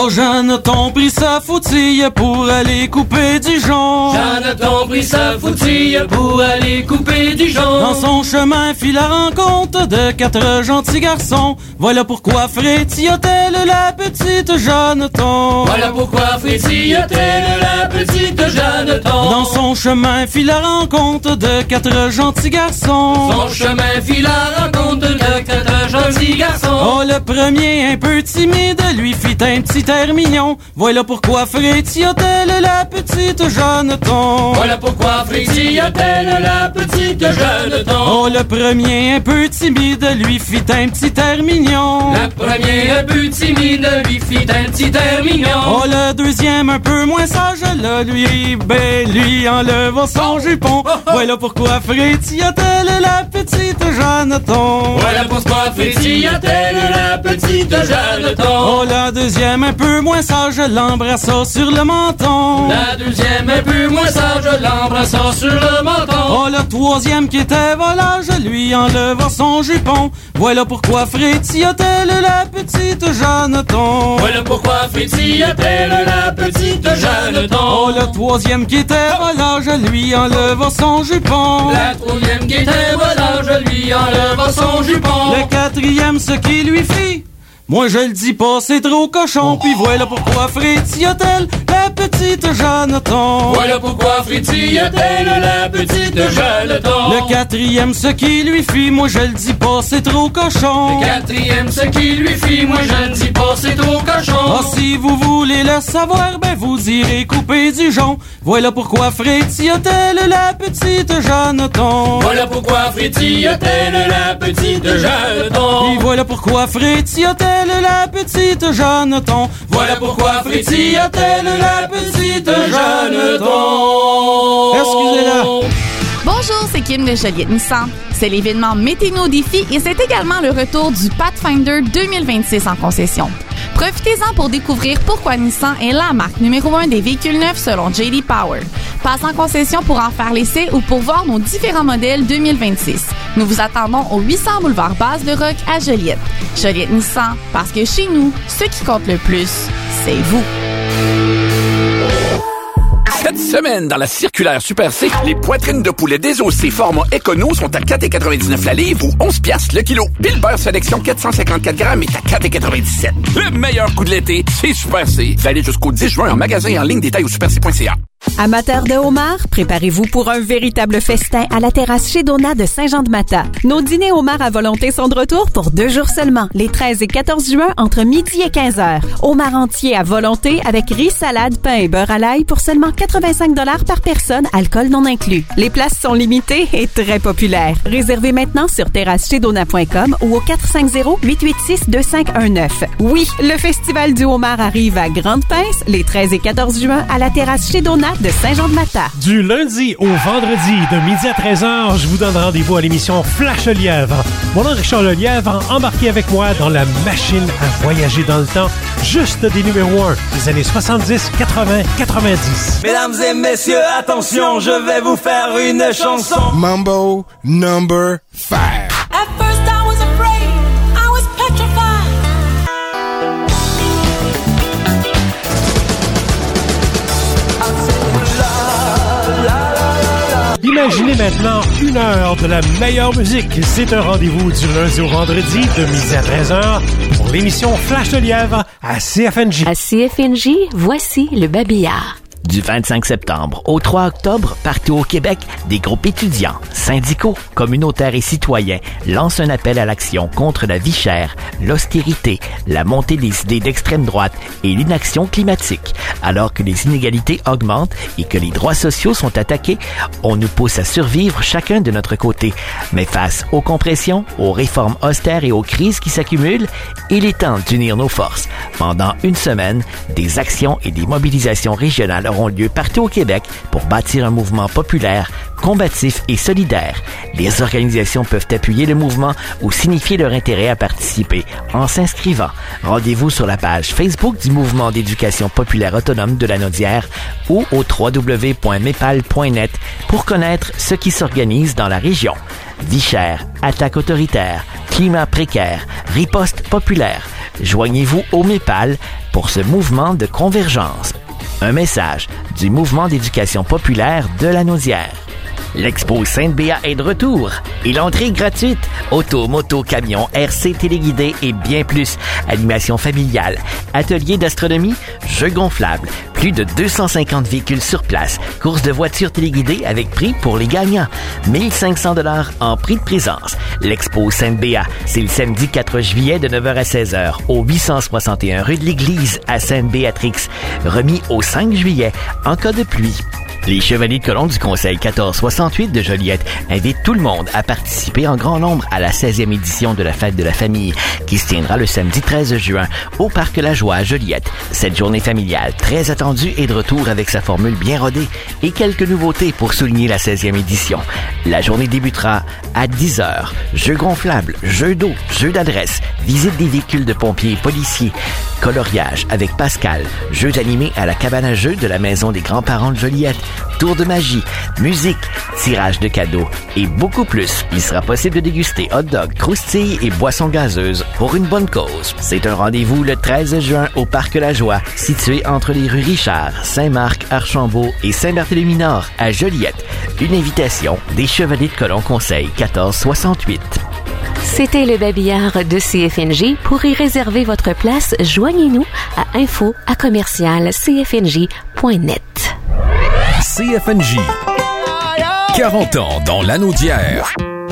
Oh, Jonathan prit sa foutille pour aller couper du jonc. Jonathan prit sa foutille pour aller couper du jonc. Dans son chemin fit la rencontre de quatre gentils garçons. Voilà pourquoi frétillait-elle la petite Jonathan. Voilà pourquoi frétillait-elle la petite Jonathan. Dans son chemin fit la rencontre de quatre gentils garçons. Son chemin fit la rencontre de quatre gentils garçons. Oh, le premier un peu timide lui fit un petit air mignon. Voilà pourquoi frétillait-elle la petite Jonathan. Voilà pourquoi frétillait-elle la petite Jonathan. Oh, le premier un peu timide lui fit un petit air mignon. Le premier un peu timide lui fit un petit air mignon. Oh, le deuxième un peu moins sage, là, lui, ben, lui enleva son jupon. Voilà pourquoi frétillait-elle la petite Jonathan. Voilà pourquoi frétillait-elle la petite Jonathan. Oh, la deuxième un peu moins sage l'embrassa sur le menton. La deuxième un peu moins sage l'embrassa sur le menton. Oh, le troisième qui était volage lui enleva son jupon. Voilà pourquoi frétillait-elle la petite Jonathan. Voilà pourquoi frétillait-elle la petite Jonathan. Oh, le troisième qui était volage lui enleva son jupon. La troisième qui était volage lui enleva son jupon. Le quatrième ce qui lui fit, moi je le dis pas, c'est trop cochon. Puis voilà pourquoi frétillait-elle la petite Jonathan. Voilà pourquoi frétillait-elle la petite Jonathan. Le quatrième ce qui lui fit, moi je le dis pas, c'est trop cochon. Le quatrième ce qui lui fit, moi je le dis pas, c'est trop cochon. Ah, si vous voulez le savoir, ben vous irez couper du jonc. Voilà pourquoi frétillait-elle la petite Jonathan. Voilà pourquoi frétillait-elle la petite Jonathan. Et voilà pourquoi frétillait-elle la petite Jonathan. Voilà pourquoi frétillait-elle la petite Jonathan. Excusez-la. Bonjour, c'est Kim de Joliette Nissan. C'est l'événement Mettez-nous au défi et c'est également le retour du Pathfinder deux mille vingt-six en concession. Profitez-en pour découvrir pourquoi Nissan est la marque numéro un des véhicules neufs selon J D Power. Passe en concession pour en faire l'essai ou pour voir nos différents modèles deux mille vingt-six. Nous vous attendons au huit cents boulevard Base de Roc à Joliette. Joliette Nissan, parce que chez nous, ce qui compte le plus, c'est vous. Cette semaine, dans la circulaire Super C, les poitrines de poulet désossées format Econo sont à quatre quatre-vingt-dix-neuf la livre ou onze piastres le kilo. Puis le beurre sélection quatre cent cinquante-quatre grammes est à quatre quatre-vingt-dix-sept. Le meilleur coup de l'été, c'est Super C. Valide jusqu'au dix juin en magasin et en ligne, détail au super c point c a. Amateurs de homards, préparez-vous pour un véritable festin à la terrasse chez Donat de Saint-Jean-de-Mata. Nos dîners homards à volonté sont de retour pour deux jours seulement, les treize et quatorze juin, entre midi et quinze heures. Homards entiers à volonté avec riz, salade, pain et beurre à l'ail pour seulement quatre-vingt-cinq dollars par personne, alcool non inclus. Les places sont limitées et très populaires. Réservez maintenant sur terrasse chez donat point com ou au quatre cinq zéro, huit huit six, deux cinq un neuf. Oui, le Festival du homard arrive à Grande-Pince les treize et quatorze juin à la terrasse chez Donat de Saint-Jean-de-Mata. Du lundi au vendredi, de midi à treize heures, je vous donne rendez-vous à l'émission Flash Lièvre. Mon nom est Richard Lelièvre, embarquez avec moi dans la machine à voyager dans le temps, juste des numéros un des années soixante-dix, quatre-vingts, quatre-vingt-dix. Mesdames et messieurs, attention, je vais vous faire une chanson. Mambo number five. At first I was afraid, I was petrified. Imaginez maintenant une heure de la meilleure musique. C'est un rendez-vous du lundi au vendredi de midi à treize heures pour l'émission Flash de Lièvre à C F N J. À C F N J, voici le babillard. Du vingt-cinq septembre au trois octobre, partout au Québec, des groupes étudiants, syndicaux, communautaires et citoyens lancent un appel à l'action contre la vie chère, l'austérité, la montée des idées d'extrême droite et l'inaction climatique. Alors que les inégalités augmentent et que les droits sociaux sont attaqués, on nous pousse à survivre chacun de notre côté. Mais face aux compressions, aux réformes austères et aux crises qui s'accumulent, il est temps d'unir nos forces. Pendant une semaine, des actions et des mobilisations régionales auront lieu partout au Québec pour bâtir un mouvement populaire, combatif et solidaire. Les organisations peuvent appuyer le mouvement ou signifier leur intérêt à participer en s'inscrivant. Rendez-vous sur la page Facebook du Mouvement d'éducation populaire autonome de la Naudière ou au w w w point mepal point net pour connaître ce qui s'organise dans la région. Vie chère, attaque autoritaire, climat précaire, riposte populaire. Joignez-vous au Mépal, pour ce mouvement de convergence. Un message du mouvement d'éducation populaire de Lanaudière. L'Expo Sainte-Béat est de retour et l'entrée est gratuite. Auto, moto, camion, R C téléguidé et bien plus. Animation familiale, atelier d'astronomie, jeux gonflables, plus de deux cent cinquante véhicules sur place, course de voitures téléguidées avec prix pour les gagnants. mille cinq cents dollars en prix de présence. L'Expo Sainte-Béat, c'est le samedi quatre juillet de neuf heures à seize heures au huit cent soixante et un rue de l'Église à Sainte-Béatrix. Remis au cinq juillet en cas de pluie. Les Chevaliers de Colomb du Conseil quatorze soixante-huit de Joliette invitent tout le monde à participer en grand nombre à la seizième édition de la Fête de la Famille qui se tiendra le samedi treize juin au Parc La Joie à Joliette. Cette journée familiale très attendue est de retour avec sa formule bien rodée et quelques nouveautés pour souligner la seizième édition. La journée débutera à dix heures. Jeux gonflables, jeux d'eau, jeux d'adresse, visite des véhicules de pompiers et policiers, coloriage avec Pascal, jeux animés à la cabane à jeux de la Maison des grands-parents de Joliette, tour de magie, musique, tirage de cadeaux et beaucoup plus. Il sera possible de déguster hot dog, croustilles et boissons gazeuses pour une bonne cause. C'est un rendez-vous le treize juin au Parc La Joie, situé entre les rues Richard, Saint-Marc, Archambault et Saint-Barthélemy-Nord à Joliette. Une invitation des Chevaliers de Colomb Conseil quatorze soixante-huit. C'était le babillard de C F N J. Pour y réserver votre place, joignez-nous à info à commercial c f n j point net. C F N J. quarante ans dans Lanaudière.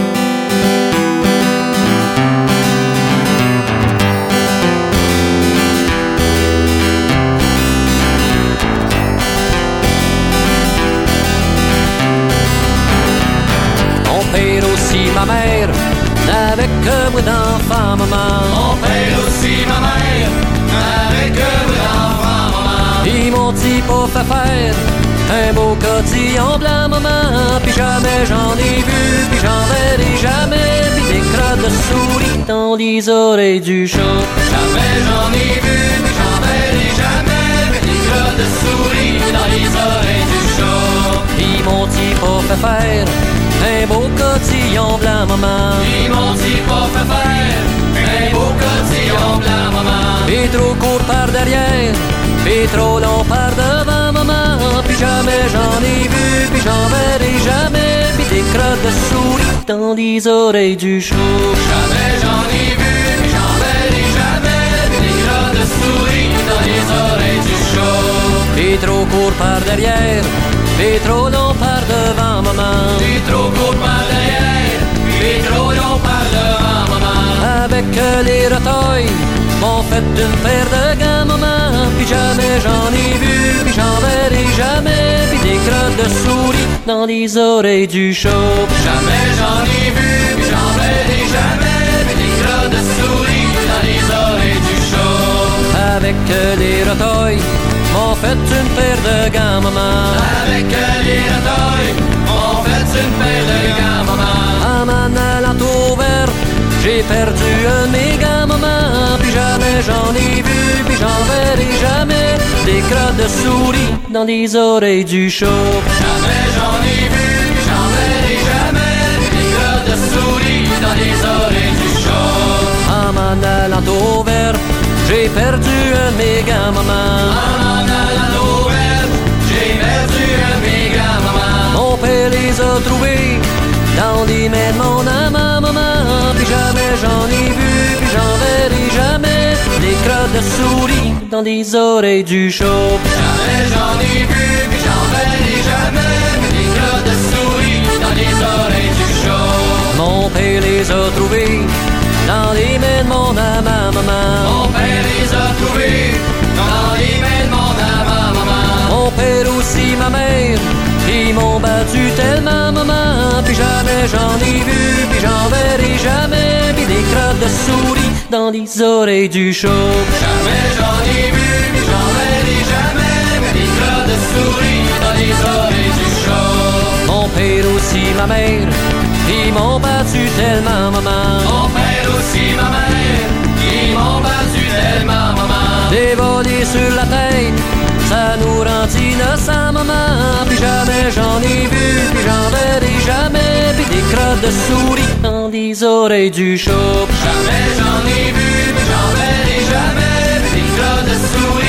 Mon père aussi, ma mère, avec que moi d'enfant, maman. Mon père aussi, ma mère, avec que moi d'enfant, maman. Ils m'ont dit pas fait faire un beau cotillon blanc, maman. Puis jamais j'en ai vu, puis j'en verrai jamais. Puis des crottes de souris dans les oreilles du chat. Jamais j'en ai vu, puis j'en verrai jamais. Puis des crottes de souris dans les oreilles du chat. Ils m'ont dit pas fait faire un beau cotillon blanc, maman. Ils m'ont dit pas fait faire un beau cotillon blanc, maman. Et trop court par derrière, et trop long par devant, maman. Puis jamais j'en ai vu, puis j'en verrai jamais. Puis des crottes de souris dans les oreilles du chat. Jamais j'en ai vu, puis j'en verrai jamais. Puis des crottes de souris dans les oreilles du chat. Et trop court par derrière, et trop long par devant, maman. Et trop court par derrière, et trop long par devant, maman. Avec les retailles m'ont fait une paire de gants, maman. Puis jamais j'en ai vu, puis j'en verrai jamais. Puis des crottes de souris dans les oreilles du chat. Jamais j'en ai vu, puis j'en verrai jamais. Puis des crottes de souris dans les oreilles du chat. Avec les retailles m'ont fait une paire de gants, maman. Avec les retailles m'ont fait une paire de gants, maman. En m'en allant au vert, j'ai perdu un de mes gants, maman. Puis jamais j'en ai vu, puis j'en verrai jamais. Des crottes de souris dans les oreilles du chat. Jamais j'en ai vu, puis j'en verrai jamais. Des crottes de souris dans les oreilles du chat. En m'en allant au vert, j'ai perdu un de mes gants, maman. En m'en allant au vert, j'ai perdu un de mes gants, maman. Mon père les a trouvés dans les mains de mon amant, maman. Puis jamais j'en ai vu, puis j'en verrai jamais. Des crottes de souris dans les oreilles du chat. Jamais j'en ai vu, puis j'en verrai jamais. Des crottes de souris dans les oreilles du chat. Mon père les a trouvés dans les mains de mon amant, maman. Mon père les a trouvés dans les mains de mon amant, maman. Mon père aussi, ma mère, ils m'ont battu tellement, maman. Puis jamais j'en ai vu, puis j'en verrai jamais. Puis des crottes de souris dans les oreilles du chat. Jamais j'en ai vu, puis j'en verrai jamais. Puis des crottes de souris dans les oreilles du chat. Mon père aussi, ma mère, ils m'ont battu tellement, maman. Mon père aussi, ma mère, ils m'ont battu tellement, maman. Des volets sur la tête, ça nous rend innocents, maman. Puis jamais j'en ai vu, puis j'en verrai jamais. Puis des crottes de souris dans les oreilles du chat. Jamais j'en ai vu, puis j'en verrai jamais. Puis des crottes de souris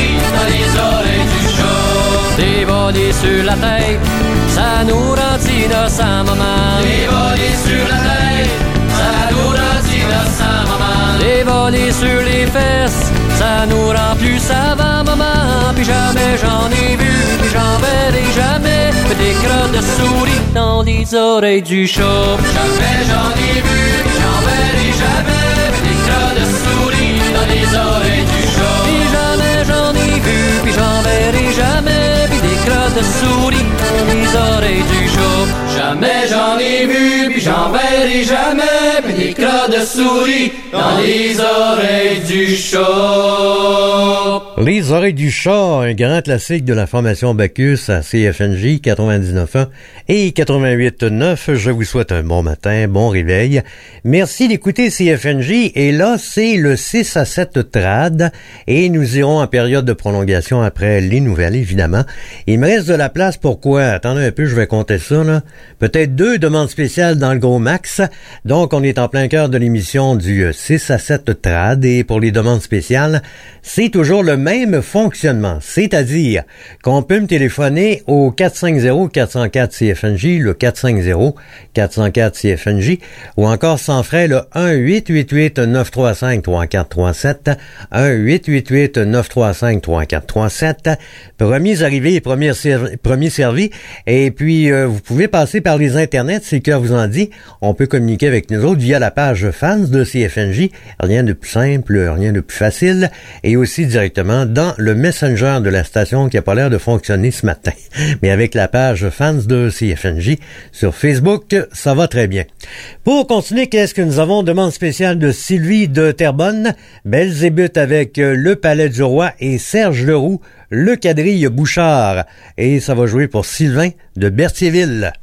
collés sur les fesses, ça nous rend plus savants, maman. Puis jamais j'en ai vu, puis j'en verrai jamais des crottes de souris dans les oreilles du chat. Jamais j'en ai vu, puis j'en verrai jamais des crottes de souris dans les oreilles du chat. Puis jamais j'en ai vu, puis j'en verrai jamais des crottes de souris dans les oreilles du chat. Jamais j'en ai vu, puis j'en verrai jamais des crottes de souris dans les oreilles du chat. Les oreilles du chat, un grand classique de la formation Bacchus à C F N J quatre-vingt-dix-neuf ans et quatre-vingt-huit neuf. Je vous souhaite un bon matin, bon réveil. Merci d'écouter C F N J. Et là, c'est le six à sept trad et nous irons en période de prolongation après les nouvelles, évidemment. Il me reste de la place. Pourquoi? Attendez un peu, je vais compter ça, là. Peut-être deux demandes spéciales dans le gros max. Donc, on est en plein cœur de l'émission du six à sept trad et pour les demandes spéciales, c'est toujours le même fonctionnement, c'est-à-dire qu'on peut me téléphoner au quatre cinq zéro quatre zéro quatre C F N J, le quatre cinq zéro quatre zéro quatre C F N J, ou encore sans frais le un huit huit huit neuf trois cinq trois quatre trois sept, un huit huit huit neuf trois cinq trois quatre trois sept, premiers arrivés et premiers, servi, premiers servis, et puis euh, vous pouvez passer par les internets, c'est que vous en dit, on peut communiquer avec nous autres via la page fans de C F N J, rien de plus simple, rien de plus facile, et aussi directement dans le Messenger de la station qui a pas l'air de fonctionner ce matin. Mais avec la page fans de C F N J sur Facebook, ça va très bien. Pour continuer, qu'est-ce que nous avons? Demande spéciale de Sylvie de Terrebonne, Belzébuth avec Le Palais du Roi et Serge Leroux, Le Quadrille Bouchard. Et ça va jouer pour Sylvain de Berthierville.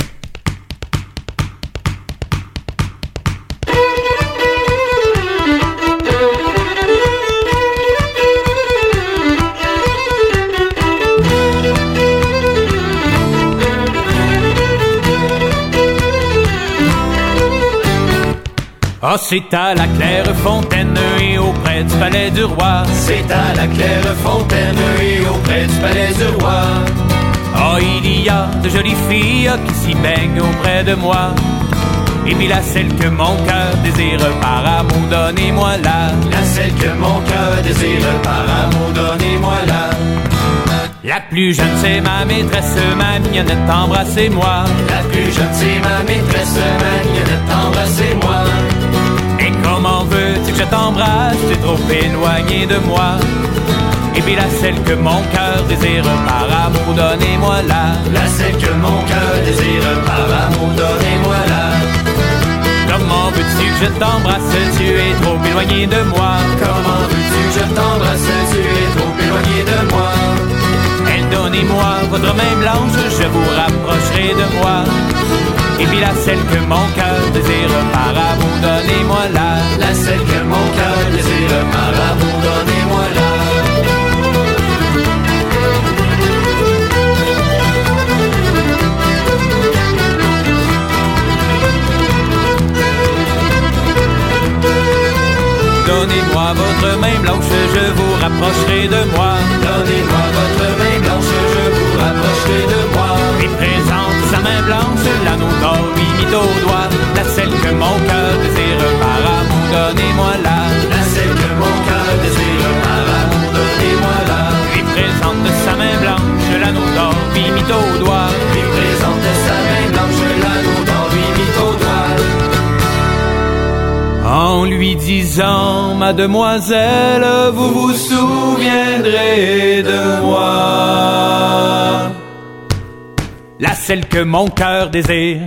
Ah, oh, c'est à la claire fontaine et auprès du palais du roi. C'est à la claire fontaine et auprès du palais du roi. Ah, oh, il y a de jolies filles qui s'y baignent auprès de moi. Et puis la celle que mon cœur désire par amour, donnez-moi là. La celle que mon cœur désire par amour, donnez-moi là. La plus jeune c'est ma maîtresse, ma mignonnette, embrassez-moi. La plus jeune c'est ma maîtresse, ma mignonnette, embrassez-moi. Et comment veux-tu que je t'embrasse, tu es trop éloigné de moi. Et puis la celle que mon cœur désire par amour, donnez-moi là. La celle que mon cœur désire par amour, donnez-moi là. Comment veux-tu que je t'embrasse, tu es trop éloigné de moi. Comment veux-tu que je t'embrasse, tu es trop éloigné de moi. Donnez-moi votre main blanche, je vous rapprocherai de moi. Et puis la celle que mon cœur désire par amour, donnez-moi là. La celle que mon cœur désire par amour, donnez-moi là. Donnez-moi votre main blanche, je vous rapprocherai de moi. Donnez-moi votre main blanche, je vous rapprocherai de moi. Et présente sa main blanche, l'anneau d'or lui mit au doigt. La celle que mon cœur désire par amour, donnez-moi là. La celle que mon cœur désire par amour, donnez-moi là. Et présente sa main blanche, l'anneau d'or lui mit au doigt. Et présente sa main blanche, l'anneau d'or lui mit au doigt. En lui disant, mademoiselle, vous vous souviendrez de moi. La celle que mon cœur désire.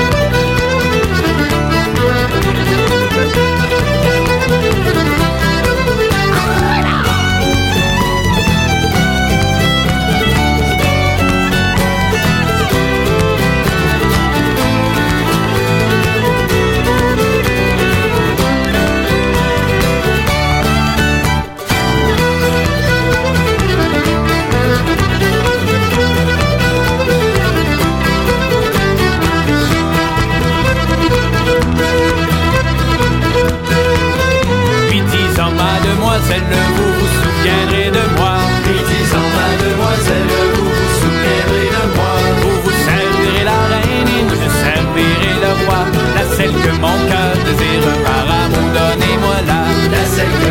Mademoiselle, vous vous souviendrez de moi. Et disant, mademoiselle, vous vous souviendrez de moi. Vous vous servirez la reine et moi je servirai le roi. La celle que mon cœur désire par amour, donnez-moi là. La celle que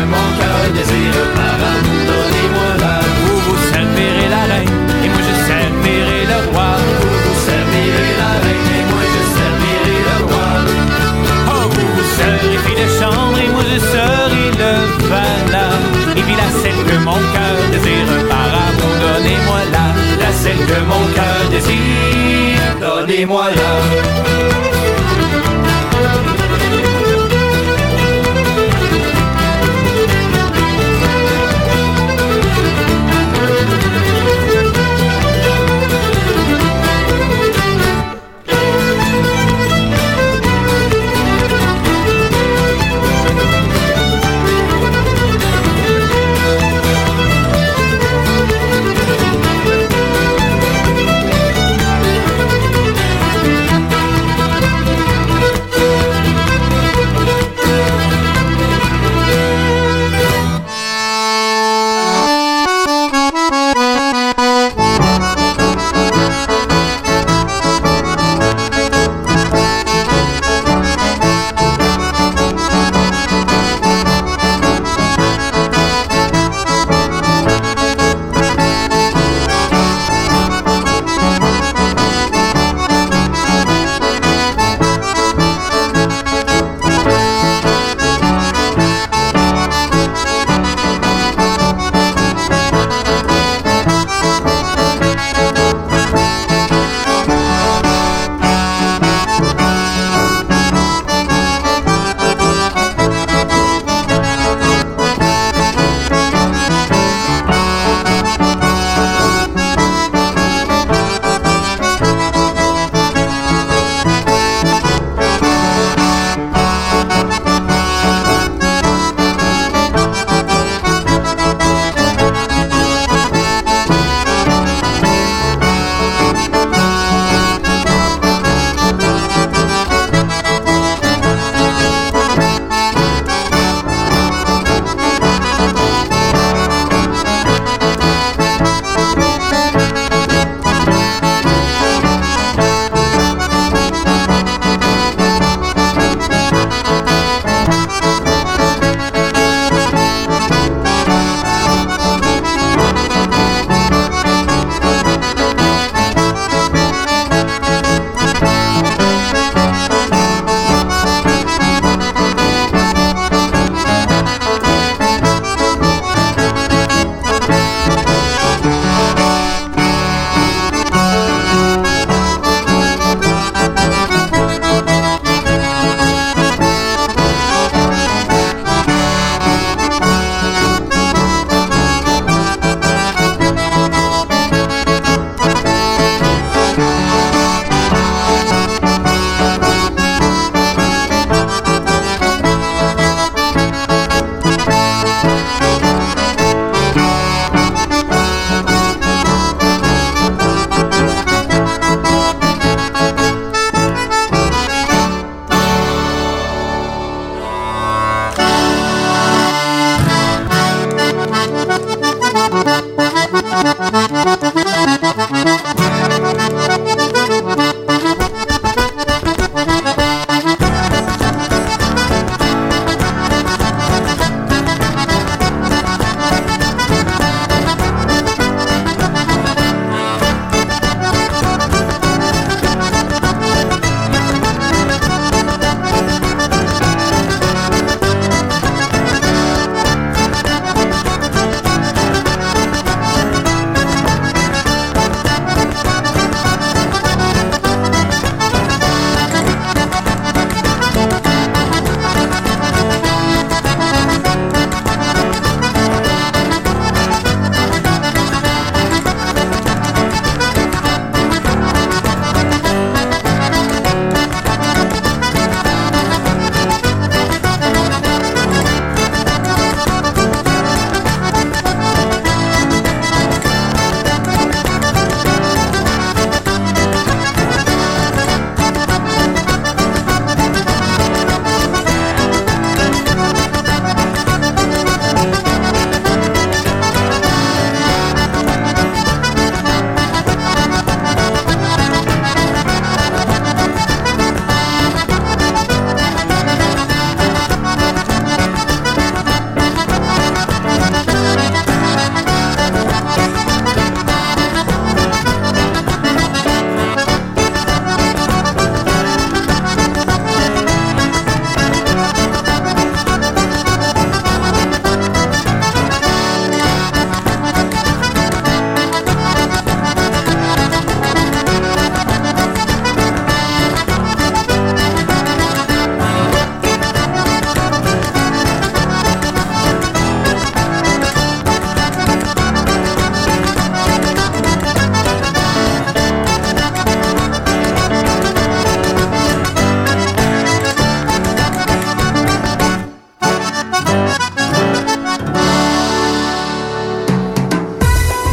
attendez-moi là.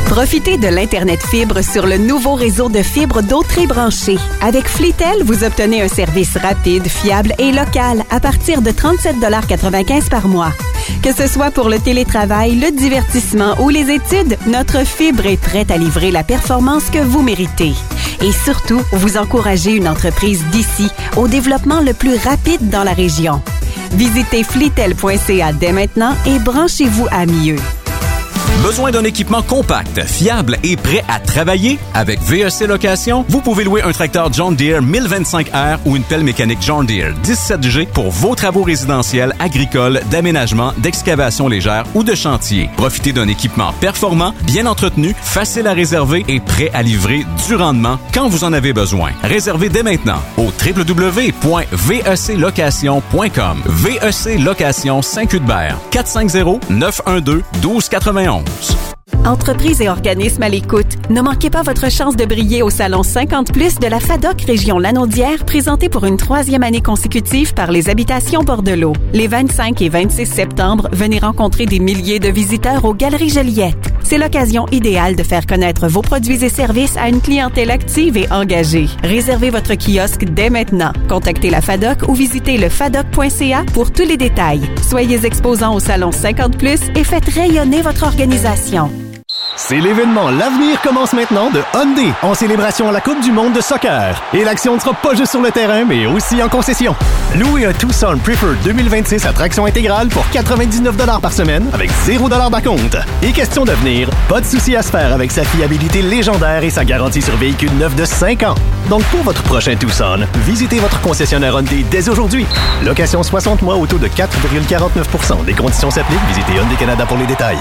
Profitez de l'Internet fibre sur le nouveau réseau de fibres d'Autrey branché. Avec Flitel, vous obtenez un service rapide, fiable et local à partir de trente-sept quatre-vingt-quinze dollars par mois. Que ce soit pour le télétravail, le divertissement ou les études, notre fibre est prête à livrer la performance que vous méritez. Et surtout, vous encouragez une entreprise d'ici au développement le plus rapide dans la région. Visitez flitel point c a dès maintenant et branchez-vous à mieux. Besoin d'un équipement compact, fiable et prêt à travailler? Avec V E C Location, vous pouvez louer un tracteur John Deere mille vingt-cinq R ou une pelle mécanique John Deere dix-sept G pour vos travaux résidentiels, agricoles, d'aménagement, d'excavation légère ou de chantier. Profitez d'un équipement performant, bien entretenu, facile à réserver et prêt à livrer du rendement quand vous en avez besoin. Réservez dès maintenant au w w w point v e c location point com. V E C Location Saint-Cuthbert, quatre cinq zéro, neuf un deux, un deux huit un. Entreprises et organismes à l'écoute, ne manquez pas votre chance de briller au Salon cinquante plus de la FADOC Région Lanaudière, présenté pour une troisième année consécutive par les Habitations Bordelot. Les vingt-cinq et vingt-six septembre, venez rencontrer des milliers de visiteurs aux Galeries Joliette. C'est l'occasion idéale de faire connaître vos produits et services à une clientèle active et engagée. Réservez votre kiosque dès maintenant. Contactez la FADOC ou visitez le fadoc point c a pour tous les détails. Soyez exposants au Salon cinquante plus et faites rayonner votre organisation. C'est l'événement L'Avenir commence maintenant de Hyundai en célébration à la Coupe du monde de soccer. Et l'action ne sera pas juste sur le terrain, mais aussi en concession. Louez un Tucson Preferred deux mille vingt-six à traction intégrale pour quatre-vingt-dix-neuf dollars par semaine avec zéro dollar d'acompte. Et question d'avenir, pas de souci à se faire avec sa fiabilité légendaire et sa garantie sur véhicule neuf de cinq ans. Donc pour votre prochain Tucson, visitez votre concessionnaire Hyundai dès aujourd'hui. Location soixante mois au taux de quatre virgule quarante-neuf pour cent. Des conditions s'appliquent. Visitez Hyundai Canada pour les détails.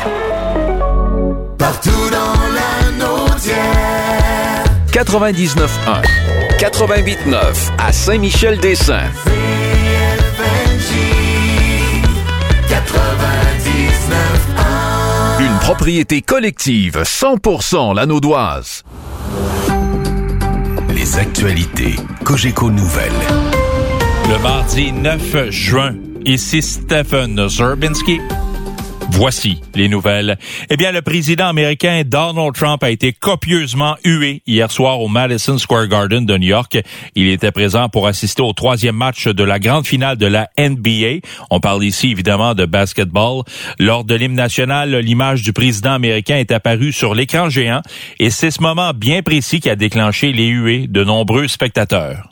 Partout dans la Naudière. quatre-vingt-dix-neuf un. quatre-vingt-huit neuf à Saint-Michel-des-Saints. quatre-vingt-dix-neuf un. Une propriété collective cent pour cent lanaudoise. Les actualités Cogeco Nouvelles. Le mardi neuf juin, ici Stephen Zerbinski. Voici les nouvelles. Eh bien, le président américain Donald Trump a été copieusement hué hier soir au Madison Square Garden de New York. Il était présent pour assister au troisième match de la grande finale de la N B A. On parle ici évidemment de basketball. Lors de l'hymne national, l'image du président américain est apparue sur l'écran géant et c'est ce moment bien précis qui a déclenché les huées de nombreux spectateurs.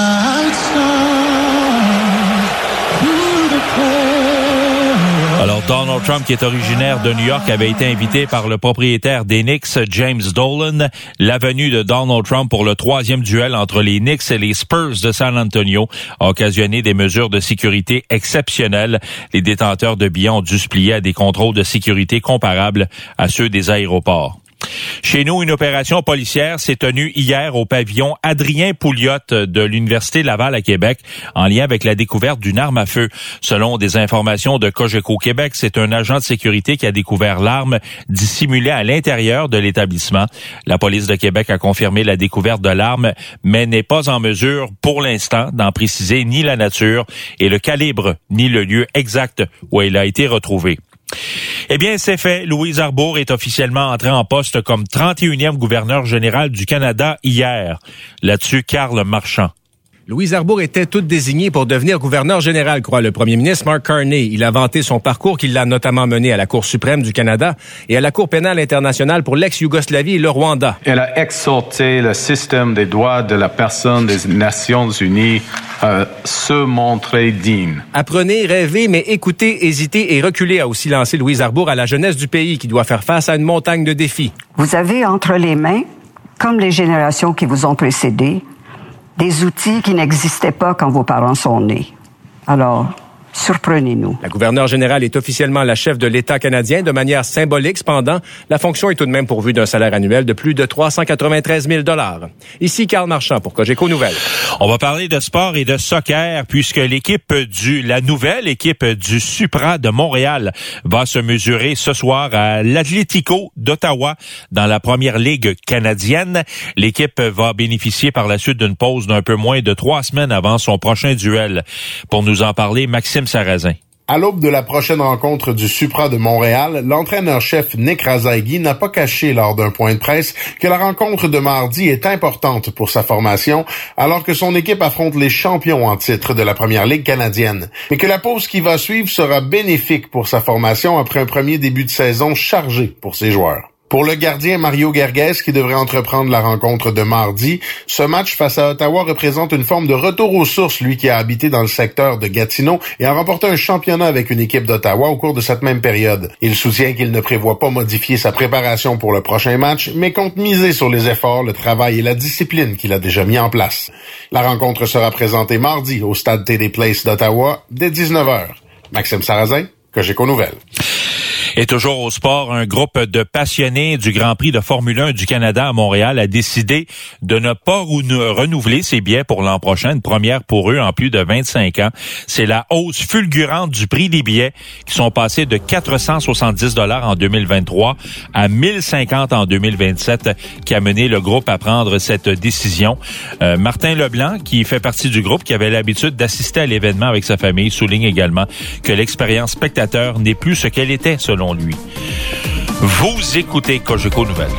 Alors, Donald Trump, qui est originaire de New York, avait été invité par le propriétaire des Knicks, James Dolan. La venue de Donald Trump pour le troisième duel entre les Knicks et les Spurs de San Antonio a occasionné des mesures de sécurité exceptionnelles. Les détenteurs de billets ont dû se plier à des contrôles de sécurité comparables à ceux des aéroports. Chez nous, une opération policière s'est tenue hier au pavillon Adrien Pouliot de l'Université Laval à Québec en lien avec la découverte d'une arme à feu. Selon des informations de Cogeco Québec, c'est un agent de sécurité qui a découvert l'arme dissimulée à l'intérieur de l'établissement. La police de Québec a confirmé la découverte de l'arme, mais n'est pas en mesure, pour l'instant, d'en préciser ni la nature et le calibre, ni le lieu exact où elle a été retrouvée. Eh bien, c'est fait. Louise Arbour est officiellement entrée en poste comme trente et unième gouverneur général du Canada hier. Là-dessus, Karl Marchand. Louise Arbour était toute désignée pour devenir gouverneur général, croit le premier ministre Mark Carney. Il a vanté son parcours qui l'a notamment mené à la Cour suprême du Canada et à la Cour pénale internationale pour l'ex-Yougoslavie et le Rwanda. Elle a exhorté le système des droits de la personne des Nations unies à se montrer digne. Apprenez, rêvez, mais écoutez, hésitez et reculez, a aussi lancé Louise Arbour à la jeunesse du pays qui doit faire face à une montagne de défis. Vous avez entre les mains, comme les générations qui vous ont précédé, des outils qui n'existaient pas quand vos parents sont nés. Alors, surprenez-nous. La gouverneure générale est officiellement la chef de l'État canadien de manière symbolique. Cependant, la fonction est tout de même pourvue d'un salaire annuel de plus de trois cent quatre-vingt-treize mille dollars. Ici, Karl Marchand pour Cogeco Nouvelles. On va parler de sport et de soccer puisque l'équipe du, la nouvelle équipe du Supra de Montréal va se mesurer ce soir à l'Atlético d'Ottawa dans la première ligue canadienne. L'équipe va bénéficier par la suite d'une pause d'un peu moins de trois semaines avant son prochain duel. Pour nous en parler, Maxime Sarrazin. À l'aube de la prochaine rencontre du Supra de Montréal, l'entraîneur-chef Nick Razaghi n'a pas caché lors d'un point de presse que la rencontre de mardi est importante pour sa formation, alors que son équipe affronte les champions en titre de la Première Ligue canadienne. Mais que la pause qui va suivre sera bénéfique pour sa formation après un premier début de saison chargé pour ses joueurs. Pour le gardien Mario Guergues, qui devrait entreprendre la rencontre de mardi, ce match face à Ottawa représente une forme de retour aux sources, lui qui a habité dans le secteur de Gatineau et a remporté un championnat avec une équipe d'Ottawa au cours de cette même période. Il soutient qu'il ne prévoit pas modifier sa préparation pour le prochain match, mais compte miser sur les efforts, le travail et la discipline qu'il a déjà mis en place. La rencontre sera présentée mardi au stade T D Place d'Ottawa dès dix-neuf heures. Maxime Sarrazin, Cogeco Nouvelles. Et toujours au sport, un groupe de passionnés du Grand Prix de Formule un du Canada à Montréal a décidé de ne pas renouveler ses billets pour l'an prochain, une première pour eux en plus de vingt-cinq ans. C'est la hausse fulgurante du prix des billets qui sont passés de quatre cent soixante-dix dollars en deux mille vingt-trois à mille cinquante en deux mille vingt-sept qui a mené le groupe à prendre cette décision. Euh, Martin Leblanc, qui fait partie du groupe, qui avait l'habitude d'assister à l'événement avec sa famille, souligne également que l'expérience spectateur n'est plus ce qu'elle était selon lui. Vous écoutez Cogeco Nouvelles.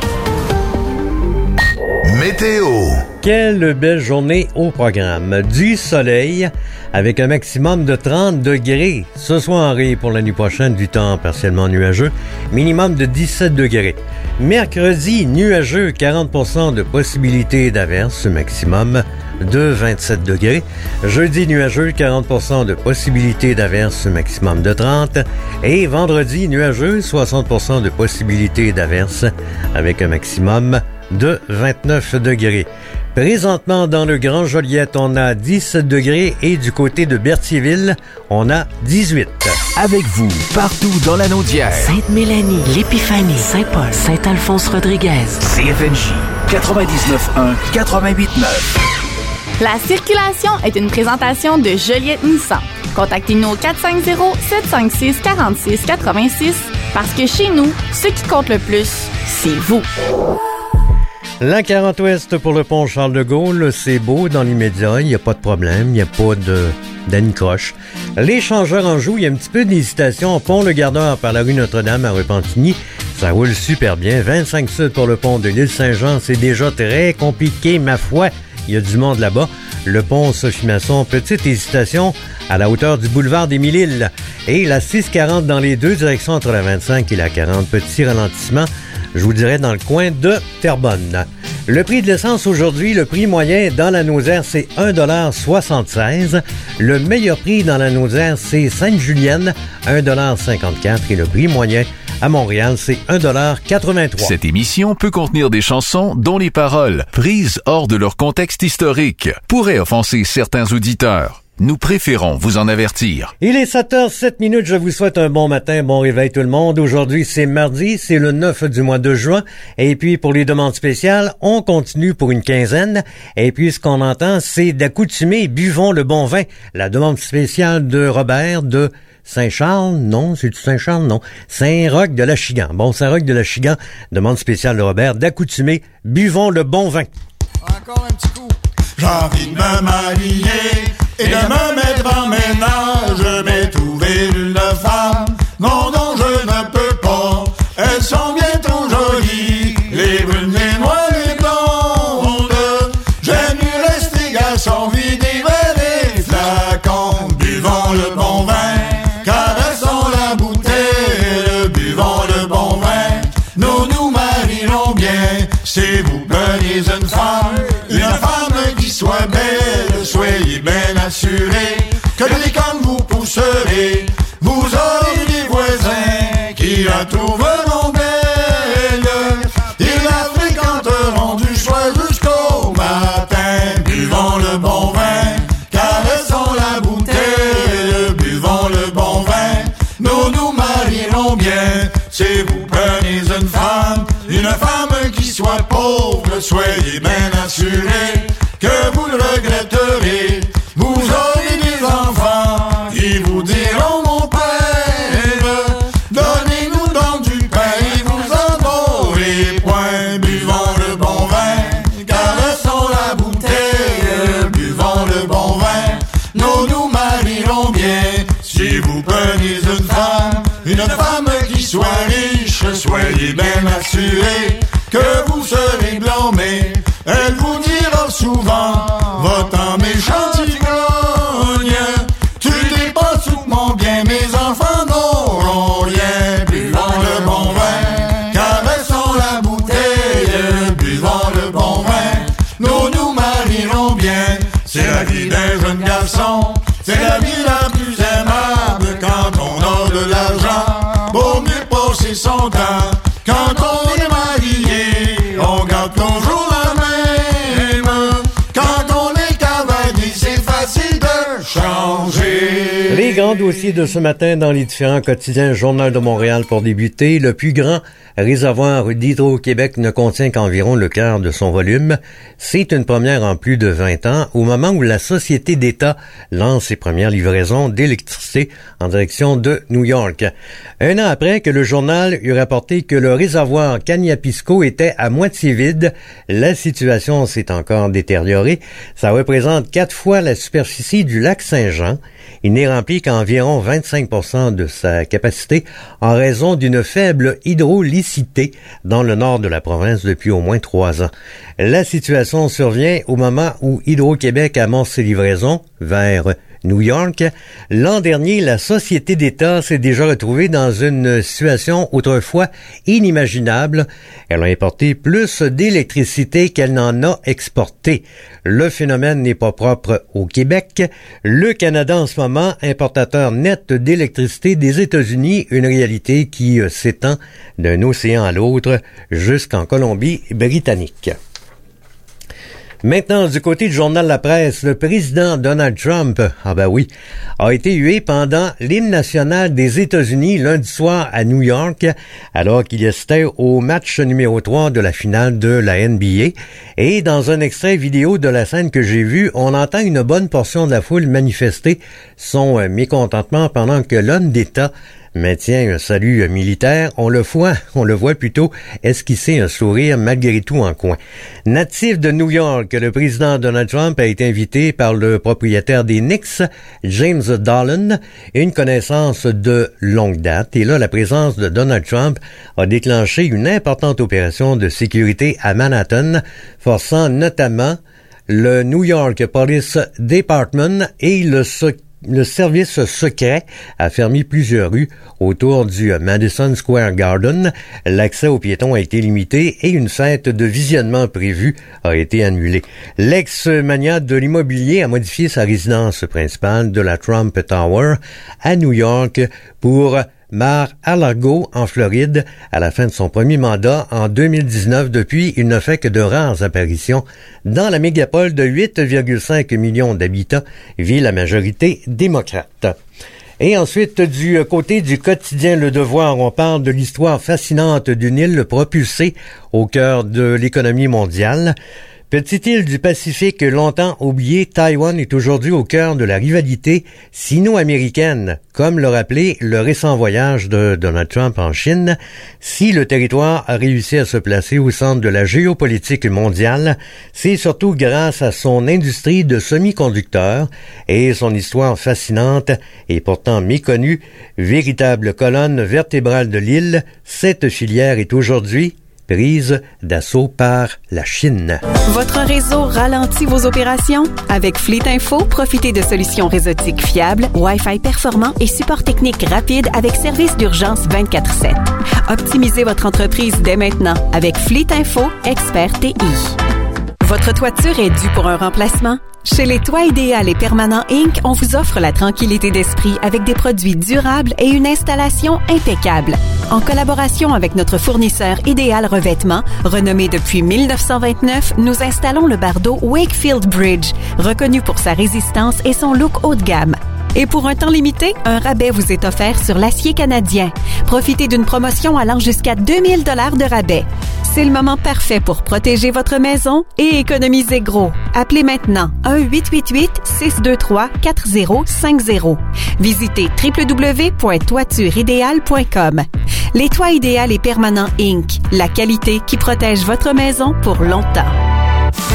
Météo. Quelle belle journée au programme. Du soleil avec un maximum de trente degrés. Ce soir et pour la nuit prochaine, du temps partiellement nuageux. Minimum de dix-sept degrés. Mercredi, nuageux, quarante pour cent de possibilité d'averse. Maximum de vingt-sept degrés. Jeudi, nuageux, quarante pour cent de possibilité d'averse. Maximum de trente. Et vendredi, nuageux, soixante pour cent de possibilité d'averse avec un maximum de vingt-neuf degrés. Présentement, dans le Grand Joliette, on a dix-sept degrés et du côté de Berthierville, on a dix-huit. Avec vous, partout dans la Naudière. Sainte-Mélanie, l'Épiphanie, Saint-Paul, Saint-Alphonse-Rodriguez. C F N J quatre-vingt-dix-neuf un, quatre-vingt-huit neuf. La circulation est une présentation de Joliette Nissan. Contactez-nous au quatre cinq zéro, sept cinq six, quatre six quatre six parce que chez nous, ce qui compte le plus, c'est vous. La quarante ouest pour le pont Charles-de-Gaulle, c'est beau dans l'immédiat, il n'y a pas de problème, il n'y a pas de d'anicroche. L'échangeur en joue, il y a un petit peu d'hésitation au pont Le Gardeur par la rue Notre-Dame à Repentigny. Ça roule super bien. vingt-cinq sud pour le pont de l'île Saint-Jean, c'est déjà très compliqué, ma foi. Il y a du monde là-bas. Le pont Sophie-Masson, petite hésitation à la hauteur du boulevard des Mille-Îles. Et la six quarante dans les deux directions entre la vingt-cinq et la quarante, petit ralentissement. Je vous dirais dans le coin de Terrebonne. Le prix de l'essence aujourd'hui, le prix moyen dans la Naudière, c'est un dollar soixante-seize. Le meilleur prix dans la Naudière, c'est Sainte-Julienne, un dollar cinquante-quatre. Et le prix moyen à Montréal, c'est un dollar quatre-vingt-trois. Cette émission peut contenir des chansons dont les paroles, prises hors de leur contexte historique, pourraient offenser certains auditeurs. Nous préférons vous en avertir. Il est sept heures sept minutes, je vous souhaite un bon matin, bon réveil tout le monde. Aujourd'hui, c'est mardi, c'est le neuf du mois de juin. Et puis, pour les demandes spéciales, on continue pour une quinzaine. Et puis, ce qu'on entend, c'est d'accoutumer, buvons le bon vin. La demande spéciale de Robert de Saint-Charles, non, c'est du Saint-Charles, non. Saint-Roch de la Chigan. Bon, Saint-Roch de la Chigan, demande spéciale de Robert, d'accoutumer, buvons le bon vin. Encore un petit coup. J'ai envie de me marier et de me mettre en ménage, mais trouver une femme, non, non, je ne peux pas. Elles sont bien trop jolies, les brunes, les noires, les blondes. J'aime mieux rester garçon, vide et verre et flacon. Buvons le bon vin, caressons la bouteille, buvons le bon vin. Nous nous marierons bien, si vous prenez une femme, une femme qui soit belle, soyez bien assurés que dès comme vous pousserez, vous aurez des voisins qui la trouveront belle. Ils la fréquenteront du soir jusqu'au matin. Buvons le bon vin, caressons la bouteille, buvons le bon vin. Nous nous marierons bien si vous prenez une femme, une femme qui soit pauvre, soyez bien assurés que vous le regretterez. Vous aurez des enfants qui vous diront mon père, donnez-nous donc du pain et vous en aurez point. Buvons le bon vin, caressons la bouteille, buvons le bon vin. Nous nous marierons bien si vous prenez qui soit riche, soyez bien assurés que vous serez blâmés. Elle vous dira souvent, va-t'en méchant cigogne, tu dépenses tout mon bien, mes enfants n'auront rien. Buvons le bon vin, caressons la bouteille, buvons le bon vin, nous nous marierons bien. C'est la vie d'un jeune garçon, c'est la vie la plus aimable quand on a de l'argent. Vaut mieux passer son temps quand on est marié, on garde toujours la même. Quand on est cavalier, c'est facile de changer. Les grands dossiers de ce matin dans les différents quotidiens. Journal de Montréal pour débuter. Le plus grand réservoir d'Hydro-Québec ne contient qu'environ le quart de son volume. C'est une première en plus de vingt ans, au moment où la Société d'État lance ses premières livraisons d'électricité en direction de New York. Un an après que le journal eut rapporté que le réservoir Kaniapisco était à moitié vide, la situation s'est encore détériorée. Ça représente quatre fois la superficie du lac Saint-Jean. Il n'est rempli qu'à environ vingt-cinq pour cent de sa capacité en raison d'une faible hydrolicité dans le nord de la province depuis au moins trois ans. La situation survient au moment où Hydro-Québec amorce ses livraisons vers New York. L'an dernier, la Société d'État s'est déjà retrouvée dans une situation autrefois inimaginable. Elle a importé plus d'électricité qu'elle n'en a exporté. Le phénomène n'est pas propre au Québec. Le Canada, en ce moment, importateur net d'électricité des États-Unis, une réalité qui s'étend d'un océan à l'autre jusqu'en Colombie-Britannique. Maintenant, du côté du journal La Presse, le président Donald Trump, ah ben oui, a été hué pendant l'hymne national des États-Unis lundi soir à New York, alors qu'il assistait au match numéro trois de la finale de la N B A. Et dans un extrait vidéo de la scène que j'ai vue, on entend une bonne portion de la foule manifester son mécontentement pendant que l'homme d'État maintient un salut militaire. On le voit, on le voit plutôt esquisser un sourire malgré tout en coin. Natif de New York, le président Donald Trump a été invité par le propriétaire des Knicks, James Dolan, une connaissance de longue date. Et là, la présence de Donald Trump a déclenché une importante opération de sécurité à Manhattan, forçant notamment le New York Police Department et le Le service secret a fermé plusieurs rues autour du Madison Square Garden. L'accès aux piétons a été limité et une fête de visionnement prévue a été annulée. L'ex-magnate de l'immobilier a modifié sa résidence principale de la Trump Tower à New York pour Mar-a-Lago, en Floride, à la fin de son premier mandat en deux mille dix-neuf. Depuis, il ne fait que de rares apparitions dans la mégapole de huit virgule cinq millions d'habitants, ville à majorité démocrate. Et ensuite, du côté du quotidien Le Devoir, on parle de l'histoire fascinante d'une île propulsée au cœur de l'économie mondiale. Petite île du Pacifique longtemps oubliée, Taïwan est aujourd'hui au cœur de la rivalité sino-américaine, comme le rappelait le récent voyage de Donald Trump en Chine. Si le territoire a réussi à se placer au centre de la géopolitique mondiale, c'est surtout grâce à son industrie de semi-conducteurs et son histoire fascinante et pourtant méconnue. Véritable colonne vertébrale de l'île, cette filière est aujourd'hui prise d'assaut par la Chine. Votre réseau ralentit vos opérations? Avec Fleet Info, profitez de solutions réseautiques fiables, Wi-Fi performant et support technique rapide avec service d'urgence vingt-quatre sept. Optimisez votre entreprise dès maintenant avec Fleet Info, expert T I. Votre toiture est due pour un remplacement? Chez Les Toits Idéal et Permanent Incorporé, on vous offre la tranquillité d'esprit avec des produits durables et une installation impeccable. En collaboration avec notre fournisseur Idéal Revêtement, renommé depuis mille neuf cent vingt-neuf, nous installons le bardeau Wakefield Bridge, reconnu pour sa résistance et son look haut de gamme. Et pour un temps limité, un rabais vous est offert sur l'acier canadien. Profitez d'une promotion allant jusqu'à deux mille dollars de rabais. C'est le moment parfait pour protéger votre maison et économiser gros. Appelez maintenant un huit huit huit, six deux trois, quatre zéro cinq zéro. Visitez w w w point toiture idéal point com. Les Toits Idéal et Permanent Incorporé, la qualité qui protège votre maison pour longtemps.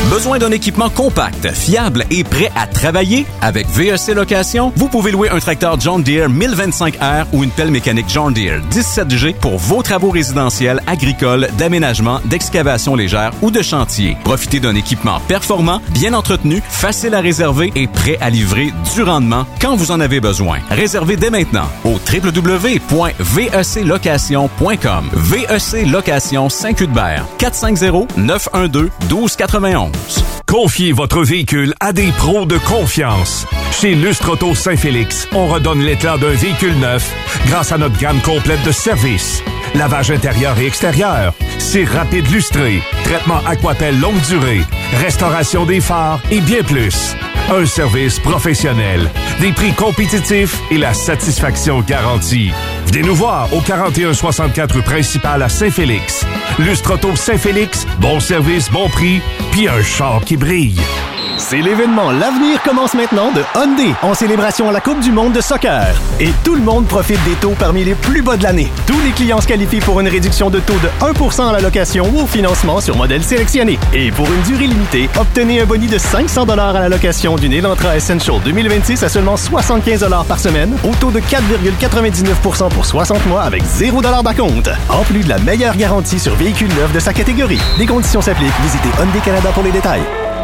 Besoin d'un équipement compact, fiable et prêt à travailler? Avec V E C Location, vous pouvez louer un tracteur John Deere mille vingt-cinq R ou une pelle mécanique John Deere dix-sept G pour vos travaux résidentiels, agricoles, d'aménagement, d'excavation légère ou de chantier. Profitez d'un équipement performant, bien entretenu, facile à réserver et prêt à livrer du rendement quand vous en avez besoin. Réservez dès maintenant au w w w point v e c location point com. V E C Location Saint-Cuthbert, quatre cinq zéro, neuf un deux, un deux huit un. Confiez votre véhicule à des pros de confiance. Chez Lustre Auto Saint-Félix, on redonne l'éclat d'un véhicule neuf grâce à notre gamme complète de services. Lavage intérieur et extérieur, cire rapide lustré, traitement Aquapel longue durée, restauration des phares et bien plus. Un service professionnel, des prix compétitifs et la satisfaction garantie. Venez nous voir au quarante et un soixante-quatre rue principale à Saint-Félix. Lustre Auto Saint-Félix, bon service, bon prix, puis un char qui brille. C'est l'événement L'avenir commence maintenant de Hyundai en célébration à la Coupe du monde de soccer. Et tout le monde profite des taux parmi les plus bas de l'année. Tous les clients se qualifient pour une réduction de taux de un pour cent à la location ou au financement sur modèle sélectionné. Et pour une durée limitée, obtenez un boni de cinq cents dollars à la location d'une Elantra Essential deux mille vingt-six à seulement soixante-quinze dollars par semaine, au taux de quatre virgule quatre-vingt-dix-neuf pour cent pour soixante mois avec zéro dollar d'acompte. En plus de la meilleure garantie sur véhicules neufs de sa catégorie. Des conditions s'appliquent. Visitez Hyundai Canada pour les détails.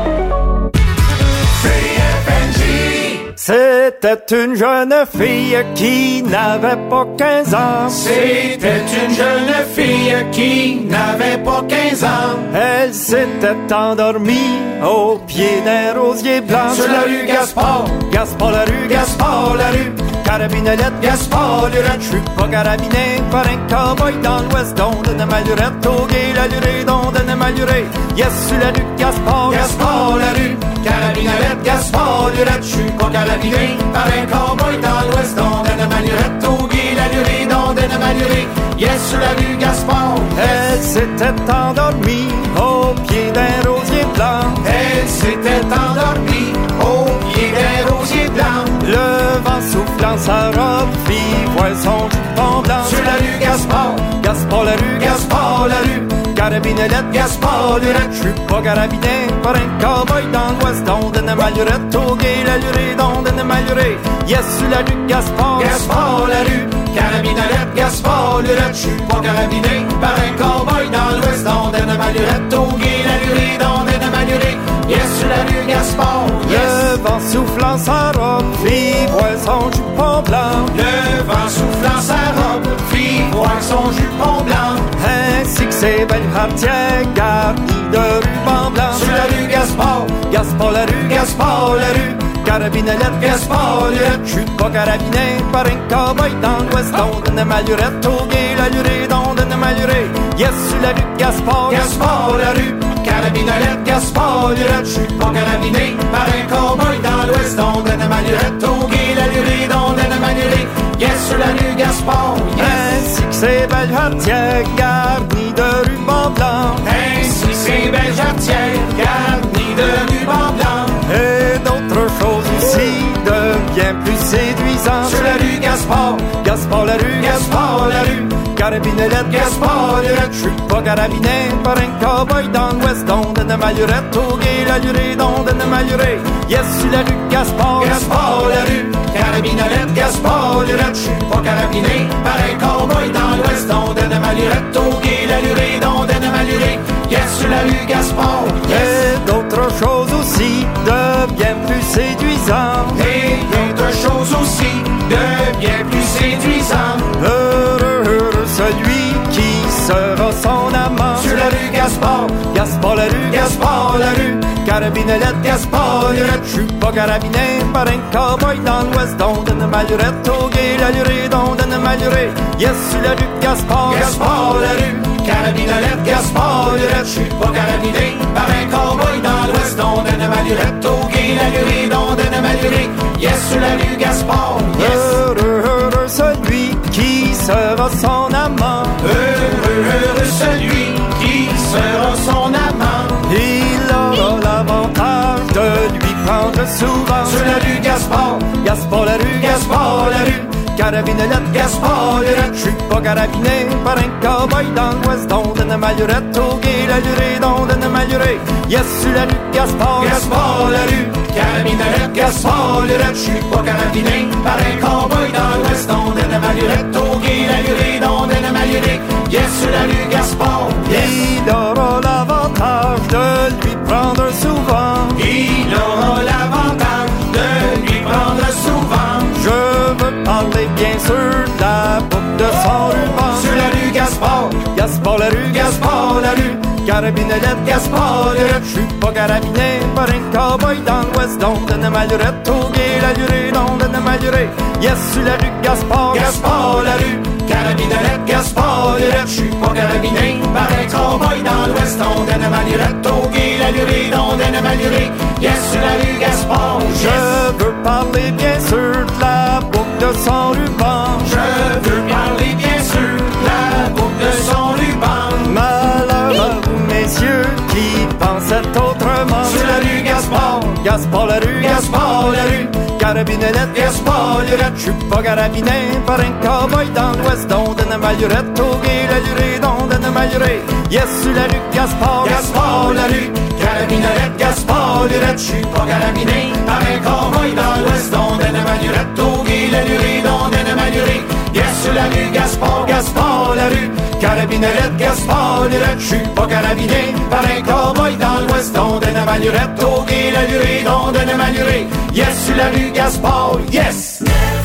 C'était une jeune fille qui n'avait pas quinze ans. C'était une jeune fille qui n'avait pas quinze ans. Elle s'était endormie au pied d'un rosier blanc. Sur la rue Gaspard, Gaspard la rue, Gaspard la rue. Carabinelette, Gaspard lurette. J'suis pas carabiné par un cowboy dans l'ouest. Don de ma lurette, au gay la lurée, don de ma lurée. Yes, sur la rue Gaspard, Gaspard la rue. Carabinelette, Gaspard lurette. J'suis pas carabiné par un cowboy dans l'ouest. Don de ma lurette, au gay la lurée, don de ma lurée. Yes, sur la rue Gaspard. Elle s'était endormie au pied d'un rosier blanc. Elle s'était endormie au pied d'un rosier blanc. Le vent soufflant sa robe fit voir son jupon blanc. Sur la rue Gaspard, Gaspard la rue, Gaspard la rue. Carabinelette, Gaspard lurette. J'suis pas carabiné par un cowboy dans l'ouest. On donne ma lurette, au gay la lurée, on donne ma lurée. Yes, sur la rue Gaspard, Gaspard la rue. Carabinelette, Gaspard lurette. J'suis pas carabiné par un cowboy dans l'ouest. On donne ma lurette, au gay la lurée, on donne ma lurée. Yes, sur la rue Gaspard, yes. Le vent soufflant sa robe fit voir son jupon blanc. Le vent soufflant sa robe fit voir son jupon blanc. Ainsi que ses belles jarretières garnies de ruban blanc. Sur la rue Gaspard, Gaspard la rue, Gaspard la rue. Carabinelette, Gaspard lurette. J'suis pas carabiné par un cowboy dans l'ouest. On donne ma lurette, au gay la lurée, on donne ma lurée. Yes, sur la rue Gaspard, Gaspard la rue. Carabinelette, Gaspard lurette. J'suis pas carabiné par un cowboy dans l'ouest. On donne ma lurette, au gay la lurée, on donne ma lurée. Yes, sur la rue Gaspard, yes. Ainsi que ses belles jarretières garnies de ruban blanc. Ainsi que ses belles jarretières garnies de ruban blanc. Et d'autres choses aussi de bien plus séduisantes. Sur la rue Gaspard, Gaspard la rue, Gaspard la rue. Carabinelette, Gaspard lurette. J'suis pas carabiné par un cowboy dans l'ouest. On donne ma lurette, au gay la lurée, on donne ma lurée. Yes, sur la rue Gaspard, Gaspard la rue. Carabinelette, Gaspard lurette. J'suis pas carabiné par un cowboy dans l'ouest. On donne ma lurette, au gay la lurée, on donne ma lurée. Yes, sur la rue Gaspard, yes. Et d'autres choses aussi de bien plus séduisantes. Et d'autres choses aussi de bien plus séduisantes. Heureux, heureux celui qui sera son amant. Sur la rue Gaspard, Gaspard la rue, Gaspard la rue. Carabinelette, Gaspard lurette. J'suis pas carabiné par un cowboy dans l'ouest. On donne ma lurette, au gay la lurée, on donne ma lurée. Yes, sur la rue Gaspard, Gaspard la rue. Carabinelette, Gaspard lurette. J'suis pas carabiné par un cowboy dans l'ouest. On donne ma lurette, au gay la lurée, on donne ma lurée. Yes, sur la rue Gaspard, yes. Heureux, heureux celui qui sera son amant. Heureux, heureux celui qui sera son amant. Il aura l'avantage de lui prendre souvent. Sur la rue Gaspard, Gaspard la rue, Gaspard la rue. Carabinelette, Gaspard-Lurette, j'suis pas carabiné par un cowboy dans l'ouest, donc de Malurette, au gué, la lurée, donc de Malurée. Yes, sur la rue, Gaspard, Gaspard, la rue. Carabinelette, Gaspard-Lurette, j'suis pas carabiné par un cowboy dans l'ouest, donc de Malurette, au gué, la lurée, donc de Malurée. Yes, sur la rue, Gaspard, yes. Il aura l'avantage de lui prendre souvent. Il aura l'avantage de lui prendre souvent. Je veux parler bien sûr de la boucle de son ruban. Sur la rue Gaspard, Gaspard la rue, Gaspard la rue. Carabinelette, Gaspard-Lurette, j'suis pas carabiné par un cowboy dans l'ouest, donc de Malurette, au gué, la lurée, donc de Malurée. Yes, sur la rue Gaspard, Gaspard la rue. Carabinelette, Gaspard-Lurette, j'suis pas carabiné par un cowboy dans l'ouest, donc de Malurette, au gué, la lurée, donc de Malurée. Yes, sur la rue Gaspard, yes. Je veux parler bien sûr de la boucle de son ruban. Je veux parler bien sûr de la boucle de son ruban. Malheur à vous, messieurs, qui pensaient autrement. Sur la rue Gaspard, Gaspard la rue, Gaspard la rue. Carabinelette, Gaspard-Lurette, j'suis pas carabiné par un cowboy dans l'ouest, donc de Malurette, au gué, la lurée, donc de Malurée. Yes, sur la rue Gaspard, Gaspard la rue. Carabinelette, Gaspard-Lurette, j'suis pas carabiné par un cowboy dans l'ouest, donc de Malurette, au gué, la lurée, donc de Malurée. Yes, sur la rue Gaspard, Gaspard la rue. Carabinelette, Gaspard-Lurette, j'suis pas carabiné par un cowboy dans l'ouest, donc de Malurette, au gué, la lurée, donc de Malurée. Yes, sur la rue Gaspard, yes!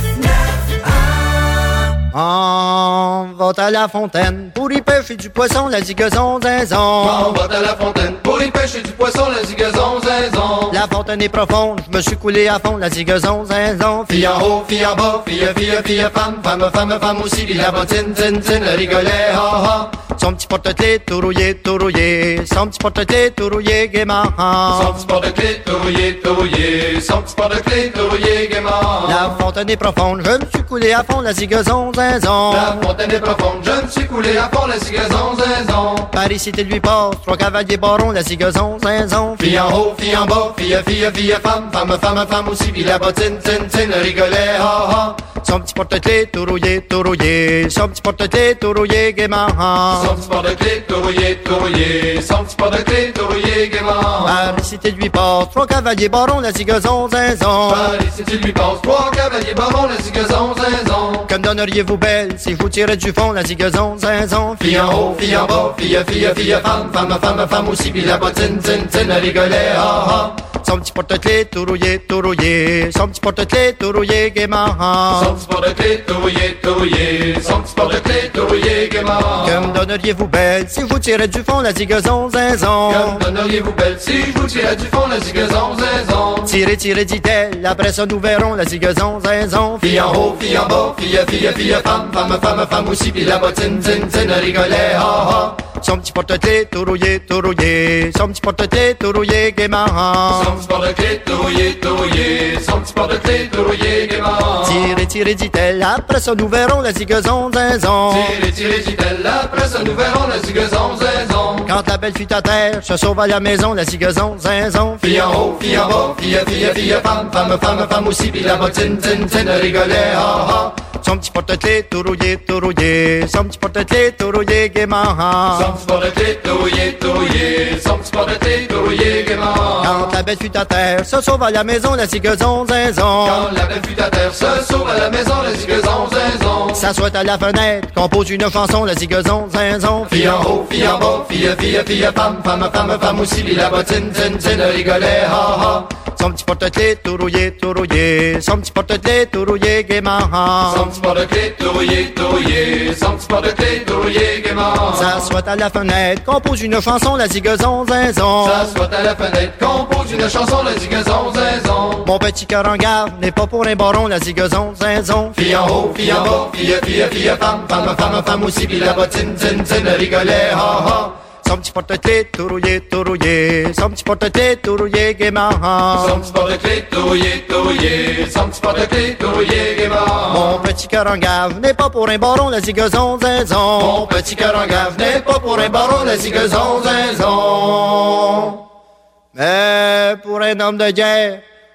On va à la fontaine pour y pêcher du poisson, la zigazon zinzon. On va à la fontaine pour y pêcher du poisson, la zigazon zinzon. La fontaine est profonde, je me suis coulé à fond, la zigazon zinzon. Fille en haut, fille en bas, fille, fille, fille, femme, femme, femme, femme aussi, puis la bottine, tin, tin, le rigolet, ha, ha. Son petit porte-clés tout rouillé, tout rouillé, son petit porte-clés tout rouillé, gaiement. Son petit porte-clés tout rouillé, tout rouillé, son petit porte-clés tout rouillé, gaiement. La fontaine est profonde, je me suis coulé à fond, la zigazon zinzon. La fontaine est profonde, je me suis coulé à fond, la zigazon zinzon. Paris cité lui passe, trois cavaliers barons, la zigazon zinzon. Fille en haut, fille en bas, fille, fille, fille, femme, femme, femme, femme aussi, puis la bottine, tin, tin, le rigolet, ha, ha. Son petit porte-clés tout rouillé, tout rouillé, son petit porte-clés tout rouillé, gaiement. Son petit porte-clés tout rouillé, tout rouillé, son petit porte-clés tout rouillé, gaiement. Paris cité lui passe, trois cavaliers barons, la zigazon zinzon. Paris cité lui passe, trois cavaliers barons, la zigazon zinzon. Comme donneriez-vous belle si je vous tirais du fond, la zigazon zinzon. Fille en haut, fille en bas, fille, fille, fille, femme, femme, femme, femme aussi, puis la bottine, tin, tin, le rigolet, ha, ha. Son petit porte-clés tout rouillé, tout rouillé, son petit porte-clés tout rouillé, gaiement. Son petit porte-clés tout rouillé, tout rouillé, son petit porte-clés tout rouillé, gaiement. Comme donneriez-vous belle si je vous tirais du fond, la zigazon zinzon. Comme donneriez-vous belle si je vous tirais du fond, la zigazon zinzon. Tirez, tirez, dit-elle, après ça nous verrons, la zigazon zinzon. Fille en haut, fille en bas, fille, fille, fille, femme, femme, femme, femme aussi, puis la bottine, tin, tin, le rigolet, ha, ha. Son petit porte-clés tout rouillé, tout rouillé, son petit porte-clés tout rouillé, gaiement. Son petit porte-clés tout rouillé, tout rouillé, son petit porte-clés tout rouillé, gaiement. Tirez, tirez, dit-elle, après ça nous verrons, la zigazon zinzon. Tirez, tirez, dit-elle, après ça nous verrons, la zigazon zinzon. Quand la belle fut à terre, se sauve à la maison, la zigazon zinzon. Fille en haut, fille en bas, fille, fille, fille, femme, femme, femme, femme aussi, puis la bottine, tin, tin, le rigolet, ha, ha. Son petit porte-clés tout rouillé, tout rouillé, son petit porte-clés tout rouillé, gaiement. Son petit porte-clés tout rouillé, tout rouillé, son petit porte-clés tout rouillé, gaiement. Quand la bête fut à terre, se sauve à la maison, la zigazon zinzon. Quand la bête fut à terre, se sauve à la maison, la zigazon zinzon. S'assoit à la fenêtre, compose une chanson, la zigazon zinzon. Fille en haut, fille en bas, fille, fille, fille, femme, femme, femme, femme aussi, puis la bottine, tin, tin, le rigolet, ha, ha. Son petit porte-clés tout rouillé, tout rouillé, son petit porte-clés tout rouillé, gaiement. Son petit porte-clés tout rouillé, tout rouillé, son petit porte-clés tout rouillé, gaiement. S'assoit à la fenêtre, compose une chanson, la zigazon zinzon. S'assoit à la fenêtre, compose une chanson, la zigazon zinzon. Mon petit cœur en garde n'est pas pour un baron, la zigazon zinzon. Fille en haut, fille en bas, fille, fille, fille, femme, femme, femme, femme aussi, puis la bottine, tin, tin, le rigolet, ha, ha. Son petit porte-clés tout rouillé, tout rouillé, son petit porte-clés tout rouillé, gaiement. Son petit porte-clés tout rouillé, tout rouillé, son petit porte-clés tout rouillé, gaiement. Mon petit cœur en gave n'est pas pour un baron, la zigazon zinzon. Mon petit cœur en gave n'est pas pour un baron, la zigazon zinzon. Mais pour un homme de guerre,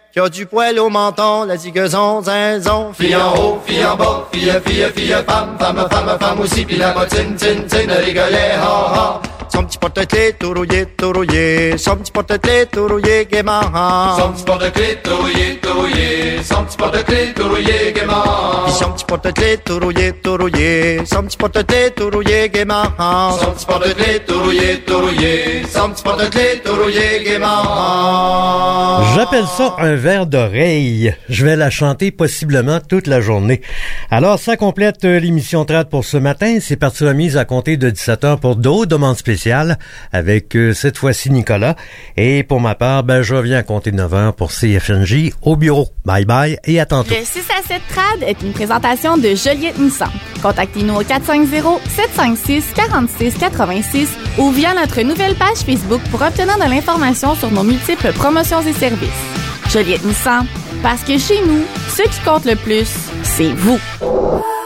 qui a du poil au menton, la ziguezon, zinzon. Fille en haut, fille en bas, fille, fille, fille, femme, femme, femme, femme aussi, puis la bottine, tin, tin, rigolait, ha, ha. Son petit porte-clés tout rouillé, tout rouillé, son petit porte-clés tout rouillé gaiement. Son petit porte-clés tout rouillé, tout rouillé, son petit porte-clés tout rouillé gaiement. Puis son petit porte-clés tout rouillé, tout rouillé, son petit porte-clés tout rouillé gaiement. Son petit porte-clés tout rouillé, tout rouillé, son petit porte-clés tout rouillé gaiement. J'appelle ça un verre d'oreille. Je vais la chanter possiblement toute la journée. Alors, ça complète l'émission trad pour ce matin. C'est parti remise à compter de dix-sept heures pour d'autres demandes spéciales avec euh, cette fois-ci Nicolas. Et pour ma part, ben, je reviens à compter de neuf heures pour C F N J au bureau. Bye bye et à tantôt. Le six à sept Trad est une présentation de Joliette Nissan. Contactez-nous au quatre cinq zéro, sept cinq six, quatre six quatre six ou via notre nouvelle page Facebook pour obtenir de l'information sur nos multiples promotions et services. Joliette Nissan, parce que chez nous, ce qui compte le plus, c'est vous.